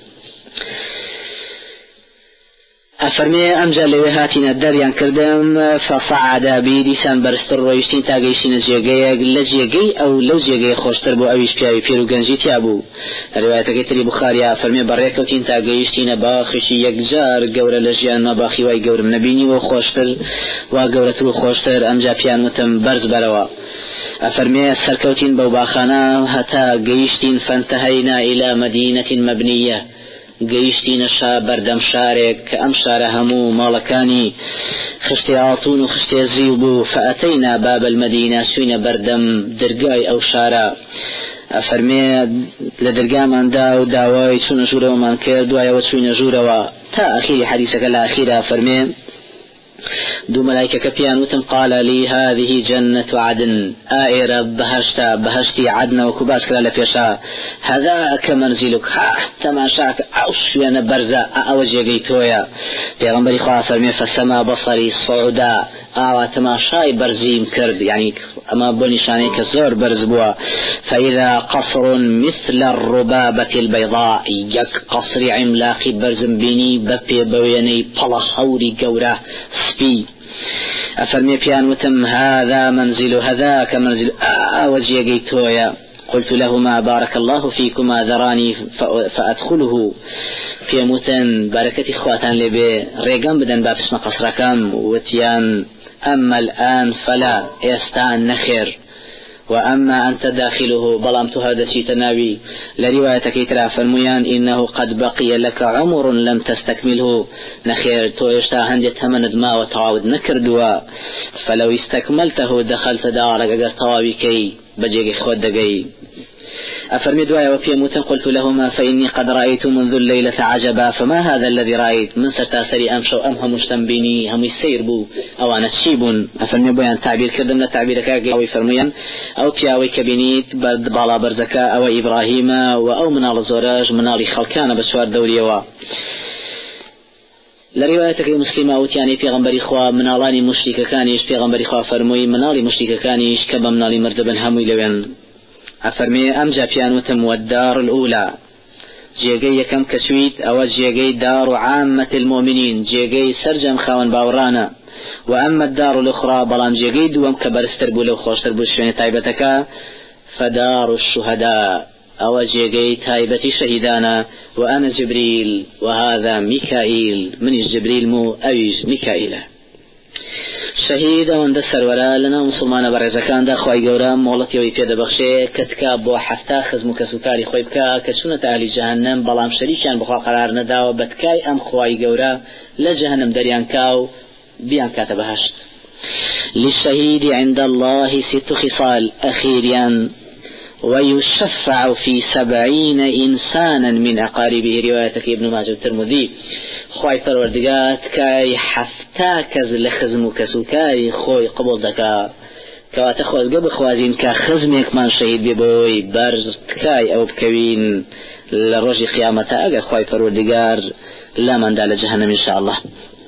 أفرمي أمجا لوهاتنا الدريان كردم فصعد بيديسان برستر رويشتين تاقيشين جيغي لجيغي أو لو جيغي خوشتر بو أويش بياوي بيرو گنجيتي أبو رواية كتري بخاريا فرمي بريكوتين تاقيشتين باخشي يكجار قورة لجيان باخي واي قورة منبيني وخوشتر وقورة رو خوشتر أمجا بيان متم برز بروا أفرمي سركوتين بو باخانا هتا قيشتين فانتهينا إلى مدينة مبنية گەیشتینە بەردەم شارێک کە ئەم شارە هەموو ماڵەکانی خشتێ ئاڵتون و خشتێ زیو بوو فەئەتەینا باب المەدینە چووینە بەردەم دەرگای ئەو شارە ئەفەرمێ لە دەرگاماندا و داوای چوونە ژوورەوەمان کرد دوایەوە چووینە ژوورەوە تا ئەخیری حەدیثەکە لە ئەخیرا فەرمێ دو ملائكة بيان وتم قال لي هذه جنة عدن آئرة بهشتي عدن وكباس كلا لفيشا هذا كمنزلك تماشاك أوشينا برزا أوجه قيتويا پیغمبر خواه فرمي فسما بصري صعودا تماشاي برزيم كرد يعني أما بنشاني كزور برز بوا فإذا قصر مثل الربابة البيضاء يك قصر عملاقي برزم بيني ببي بويني بلخوري قورا سبي أفرمي بيان وتم هذا منزل هذاك منزل وجه قيتويا قلت لهما بارك الله فيكما ذراني فأدخله في متن بركة إخواتان لبي ريقان بدن بابسم قصركم وتيان أما الآن فلا يستان نخير وأما أنت داخله بلام تهدسي تناوي لروايتك يترى فرميان إنه قد بقي لك عمر لم تستكمله نخير تو يشتا هندي تمند ما وتعاود نكردوا فلو استكملته دخلت دارك اگر تواوي كي بجيك خود دقي أفرمي دوايا وفي موتن قلت لهما فإني قد رأيت منذ الليلة عجبا فما هذا الذي رأيت من ستاسري أمشو أمها مشتنبيني هم يسير بو أو أنا تشيب أفرمي بيان تعبير كردم لتعبيرك أو فرميان أو بياوي كبنيت بالا برزكا أو إبراهيم أو منال زوراج منال خلقان بسوار دوريوا لروايتك المسلمة وتياني في غنبري خوا منالاني مشركة كانيش في غنبري خوا فرموي منالي مشركة كانيش كبا منالي مردبا هموي لوين أفرمي أمجا بيانوتم والدار الأولى جيغي كم كسويت أو جيغي دار عامة المؤمنين جيغي سرجم خاون باورانا وأما الدار الأخرى بلان جيغي دوام كبرستربو لو خوشتربو شوين تايبتك فدار الشهداء أو جيغي تايبتي شهيدانا وأنا جبريل وهذا ميكائيل من جبريل مو أيش ميكائيل شهيد وند سرورا لنا مسلمان برزكان دا خوي غورا مولتي وي بيد بخشي كتكاب بو حفتا خزم كسوكاري خوي بكا كسنه اهل جهنم بلام شريكان بخوا قرار ندا وبتكاي ام خوي غورا لجهنم دريان كاو بيان كاتبهاش للشهيد عند الله 6 خصال أخيرا ويشفع في 70 إنسانا من أقاربه روايتك ابن ماجه الترمذي خوي پروردگار كاي حفتاكز لخزم كسوكاي خوي قبول دكا كواتا خوز قبل خوازين كخزمك من شهيد ببوي برز كاي او بكوين لرجي قيامتا اگر خوي پروردگار لا من دال جهنم ان شاء الله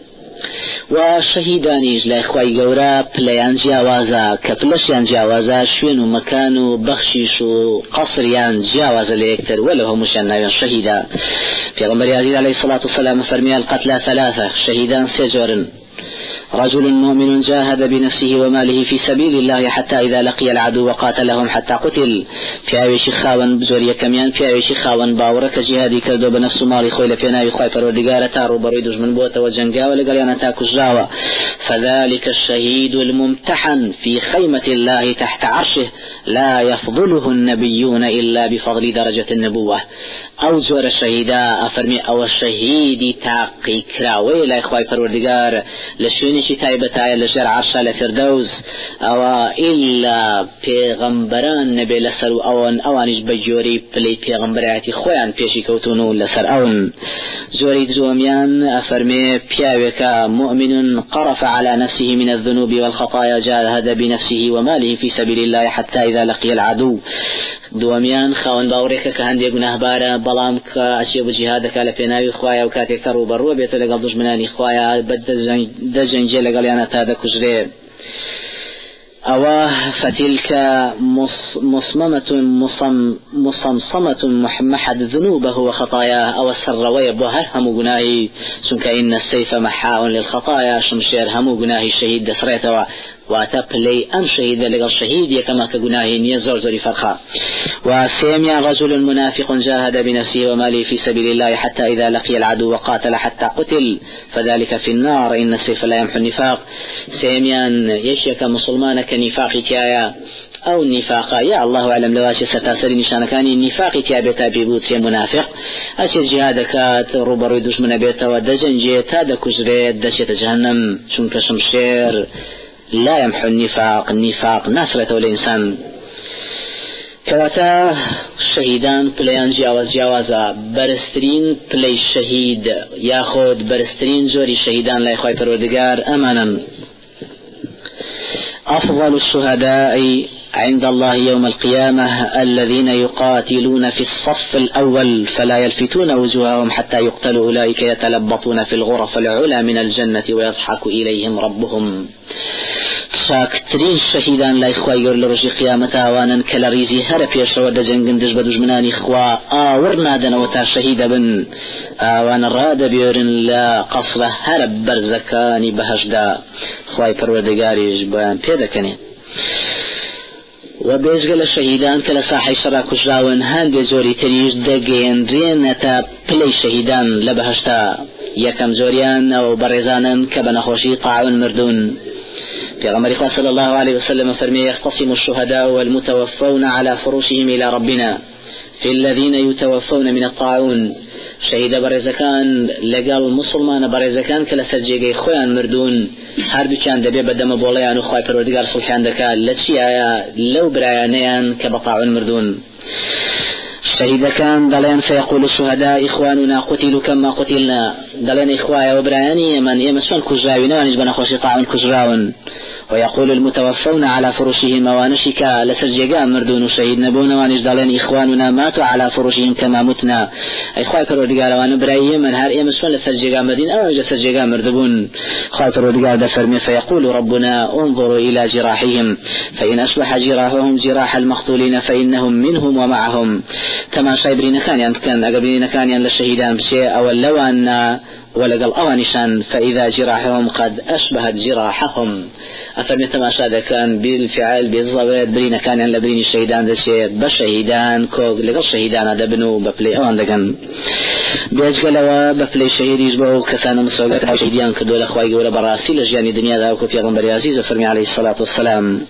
وشهيدانيش لا خوي قورا بليان جاوازا كبلشيان جاوازا شوين ومكان وبخشيش وقصريان جاوازا ليكتر وله مشان شهيدا في غمر عزيز عليه الصلاة والسلام فرمي القتلى 3 شهيدان سجور رجل مؤمن جاهد بنفسه وماله في سبيل الله حتى إذا لقي العدو وقاتلهم حتى قتل في عيش خاون بزورية كميان في عيش خاون باورك جهادي كردو بنفس مالي خويل في ناوي خوي فرودقارة تارو بريدوش من بوتا وجنقا ولقليانا تاكو الجاوة فذلك الشهيد الممتحن في خيمة الله تحت عرشه لا يفضله النبيون إلا بفضل درجة النبوة او زور شهيدا افرمي او شهيدي تاقي كراوي لا اخوي پروردگار لشويني شي تايبتا لجر عرشا لفردوس او الا پیغمبران نبي لسر اوانش بجوري بلي پیغمبراتي خوان پیشي كوتونو لسر اون زوري زوميان افرمي بياوكا مؤمن قرف على نفسه من الذنوب والخطايا جاهد بنفسه وماله في سبيل الله حتى اذا لقي العدو دواميان خاون باوريك كهندي گناهبارا بلام كاشي بجهادك على فيناوي خوايا وكاتي كرو برو بيت لقل دجمناني خوايا بدجنجي لقل يانا تادا كجري فتلك مصمصمة محمد ذنوبه وخطاياه أو السروية بوهر هم جناهي سنك إن السيف محاء للخطايا شمشير هم جناهي شهيد دسريته وتبلي أم شهيد لقل شهيد كما كجناهي نيزور زوري فرخا. وسيميا رجل منافق جاهد بنفسه وماله في سبيل الله حتى إذا لقي العدو وقاتل حتى قتل فذلك في النار إن السيف لا يمحو النفاق. سيميان يشيك مسلمان كنفاق كايا أو النفاق يا الله أعلم لواشي ستاسري نشان كان النفاق كايا بيتا بيبوت سي منافق أشي جهادك روبر يدوش من بيتا ودجنجي تادا كجريت دشيت جهنم شنك شمشير لا يمحو النفاق ناسرته الإنسان كواتا شهيدان بليان جاوازا برسترين بلي شهيد ياخد برسترين زوري شهيدان لا يخوي پروردگار أمانا. أفضل الشهداء عند الله يوم القيامة الذين يقاتلون في الصف الأول فلا يلفتون وجوههم حتى يقتلوا أولئك يتلبطون في الغرف العلى من الجنة ويضحك إليهم ربهم. شاكترين شهيدان لا إخوة يقول لرجي قيامتها وانا كالريزي هرب يشرود جنگن دجب دجمنان إخوة آورنا دنوتا شهيدا بن وانا راد بيورن لا قصر هرب برزكاني بهجدا خواهي پروردگاريش بيان پیدا كني وبيزغل الشهيدان كلا ساحي شرا كجراون هاند زوري تريش دقين رينتا بلي شهيدان لبهجتا يكم زوريان او برزانا كبنخوشي طاعون مردون. في غمر صلى الله عليه وسلم فرمي يختصم الشهداء والمتوفون على فروشهم إلى ربنا في الذين يتوفون من الطاعون. شهيد برزكان لقال مسلمان برزكان كلا سجيقي خوان مردون هاردو كان دبي بدم بوليان وخواي پروردگار سبحان دكا لتشي آيا لو برايانيان كبطاعون مردون. شهيد كان دلين سيقول الشهداء إخواننا قتلوا كما قتلنا دلين إخوايا وبراياني من يمسون كجراوين ونجبنا خوشي طاعون كجراون. ويقول المتوفون على فرشهم وانشك لسجيقا مردون شهيد نبون وانجدالين إخواننا ماتوا على فرشهم كما متنا إخوة پروردگار وانو برأيه من هر إمسون لسجيقا مردين أو سجيقا مردبون. إخوة پروردگار دفرمي فيقول ربنا انظروا إلى جراحهم فإن أصبح جراحهم جراح المقتولين فإنهم منهم ومعهم. كما شايبرين كان أقبلين كان للشهيدان بشيء أو اللوان ولقل أوانشان فإذا جراحهم قد أشبهت جراحهم. أفرمي تماشا كان بالفعل بالضبط برينا كان لبرين الشهيدان ذا شيء بشهيدان كوغ لقل شهيدان دبنو بفلي أوان دقن بيجقلوا بفلي شهيد يجبعوا كسان مسوقات شهيديان كدول أخوائي ولا براسي لجياني دنيا ذا وكفي غنبري عزيز فرمي عليه الصلاة والسلام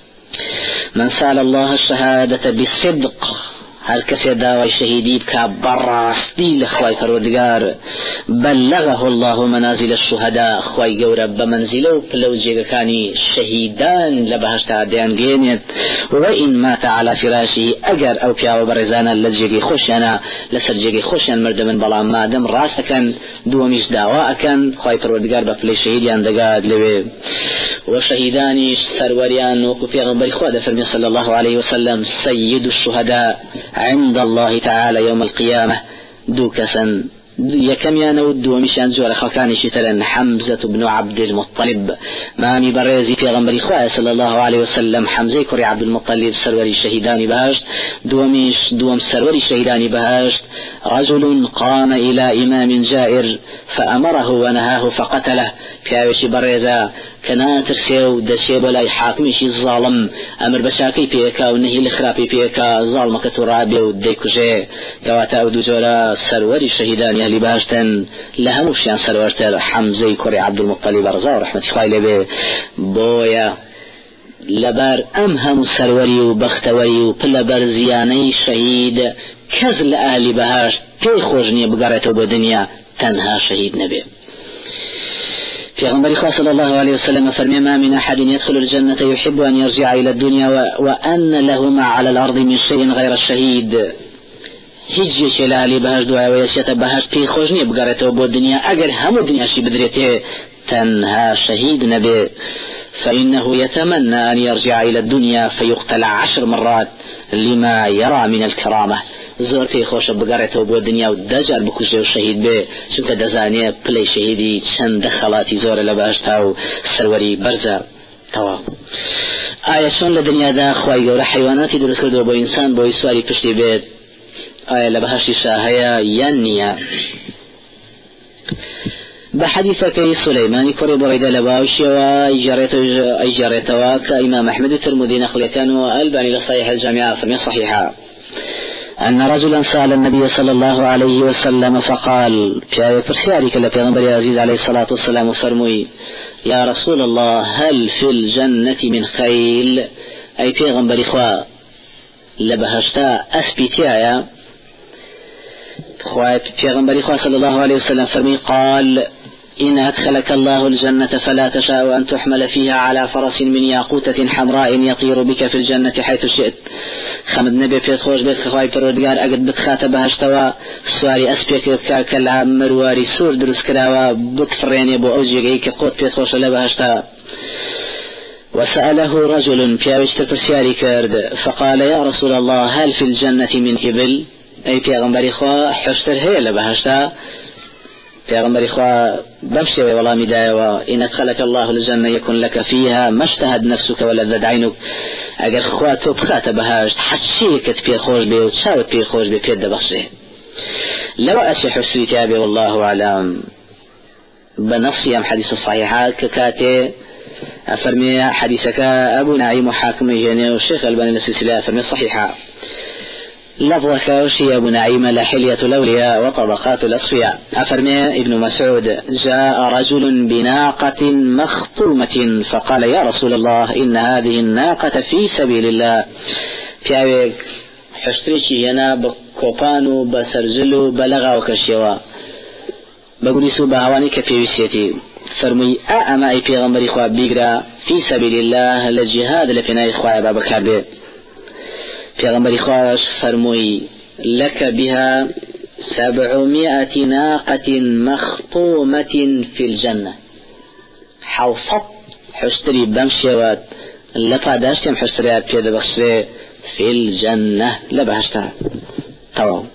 من سأل الله الشهادة بالصدق هل كسي داوي شهيدي كبراسي لأخوائي پروردگار بلغه الله منازل الشهداء خواي قورب بمنزله فلو جيغكاني شهيدان لبهشتا ديان جينيت وإن مات على فراشه أجر أو كياو برزانا لجيغي خوشينا لسجيغي خوشيان مرد من بلان مادم راسكا دوميش داواءكا خواي پروردگار بفلي شهيديان دقاد لبي. وشهيداني سروريان وكفي غنبري خواد فرمي صلى الله عليه وسلم سيد الشهداء عند الله تعالى يوم القيامة دوكسا يكم ينود ومشان زور خلقاني شتلن حمزة بن عبد المطلب مامي بريزي في غنبري خواه صلى الله عليه وسلم حمزة كري عبد المطلب سروري شهيداني بهاشت دوم سروري شهيداني بهاشت رجل قام إلى إمام جائر فأمره ونهاه فقتله كاوشي بريزا كناتر سيو دشيب ولا حاكمشي الظالم أمر بشاكي بيكا ونهي الخرابي بيكا ظالمك ترابي وديكوشي كواتا ودو جورا سروري شهيدان يهلي باشتن لهم وشيان سرورتر حمزي كوري عبد المطلب رضا ورحمة خايلة بي بويا لبار أمهم سروري وبختوري وبلبر زياني شهيد كذل أهلي بهاش تيخوجني بقرته بدنيا تنها شهيد نبي. في غنبري صلى الله عليه وسلم فرمي ما من أحد يدخل الجنة يحب أن يرجع إلى الدنيا وأن له ما على الأرض من شيء غير الشهيد هجي شلالي بهاش دعا ويشيت بهاش في خوجني بقرته بالدنيا أجر هم الدنيا شي بدريته تنها شهيد نبي. فإنه يتمنى أن يرجع إلى الدنيا فيقتل 10 مرات لما يرى من الكرامة زور في خوش بقرته وبو الدنيا والدجال بكوجه وشهيد به شنك دزانيه بلي شهيدي چند دخلاتي زور لباشتا وسروري برزا توا آية شون لدنيا دا خواهي قورا حيواناتي درس كردو بو إنسان بو إسواري پشتي بيت آية لبهاشي شاهية ينيا بحديثك سليمان كوري بريدة لباوشي وإجارته كإمام أحمد الترمذي نقل كانوا ألباني لصحيح الجامعة فمن صحيحة أن رجلا سأل النبي صلى الله عليه وسلم فقال في آية فرسيارك التي غنبري عزيز عليه الصلاة والسلام فرمي يا رسول الله هل في الجنة من خيل أي في غنبري خوا لبهشتا أسبيتيايا في غنبري خوا صلى الله عليه وسلم فرمي قال إن أدخلك الله الجنة فلا تشاء أن تحمل فيها على فرس من ياقوتة حمراء يطير بك في الجنة حيث شئت خمد نبي في خوش بيت خواهي پروردگار اقد بتخاته بهشتوا سواري اسبيك بكار كلا مرواري سور درس كراوا بكفريني بو اوجيغي كقوت في خوش لبهشتا وسأله رجل في اوجت تسياري كرد فقال يا رسول الله هل في الجنة من إبل اي في غنبري خوا حشتر هي لبهشتا في غنبري خوا بمشي والله مدايا وإن أدخلك الله الجنة يكون لك فيها ما اشتهد نفسك ولذت عينك اگر خواتو بخاته بهاشت حتشيكت في خوش بي وتشاوت في خوش بي بيد بخشه لو أشح السويتابي والله أعلم بنصي أم حديث الصحيحات ككاتي أفرمي حديثك أبو نعيم حاكم جاني والشيخ الباني السلسلة أفرمي الصحيحة لفظك وشي أبو نعيم لحلية الأولياء وطبقات الأصفياء أفرمي ابن مسعود جاء رجل بناقة مخطومة فقال يا رسول الله إن هذه الناقة في سبيل الله في حشتريكي هنا بكوبانو بسرجلو بلغا وكشيوا بقوليسو بهواني كفيوسيتي فرمي أما أي في غمر إخوة بيقرا في سبيل الله للجهاد لفنا إخوة بابا كاربي في غمر خواش فرمي لك بها 700 ناقة مخطومة في الجنة حوصت حشتري بمشيوات لفاداشتم حشتريات في دبخشي في الجنة لبهشتها طوام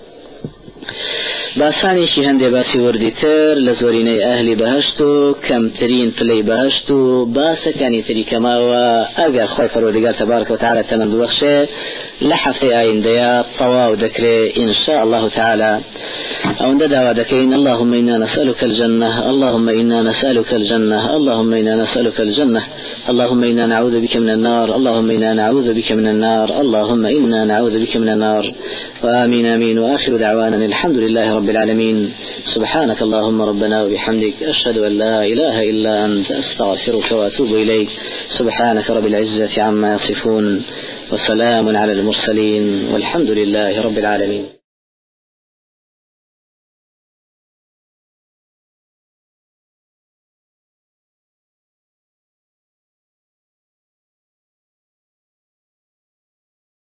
باساني شي هندي باسي وردي تر لزوريني أهلي بهشتو كم ترين تلي بهشتو باسكاني تري كما وأقر خوي فرودقال تبارك وتعالى تمن ببخشي لحفي آين ديا طواو ذكري إن شاء الله تعالى أو ندعو ذكرين اللهم إنا نسألك الجنة اللهم إنا نسألك الجنة اللهم إنا نسألك الجنة اللهم إنا نعوذ بك من النار اللهم إنا نعوذ بك من النار اللهم إنا نعوذ بك من النار وآمين آمين وآخر دعوانا الحمد لله رب العالمين سبحانك اللهم ربنا وبحمدك أشهد أن لا إله إلا أنت أستغفرك وأتوب إليك سبحانك رب العزة عما يصفون وسلام على المرسلين والحمد لله رب العالمين.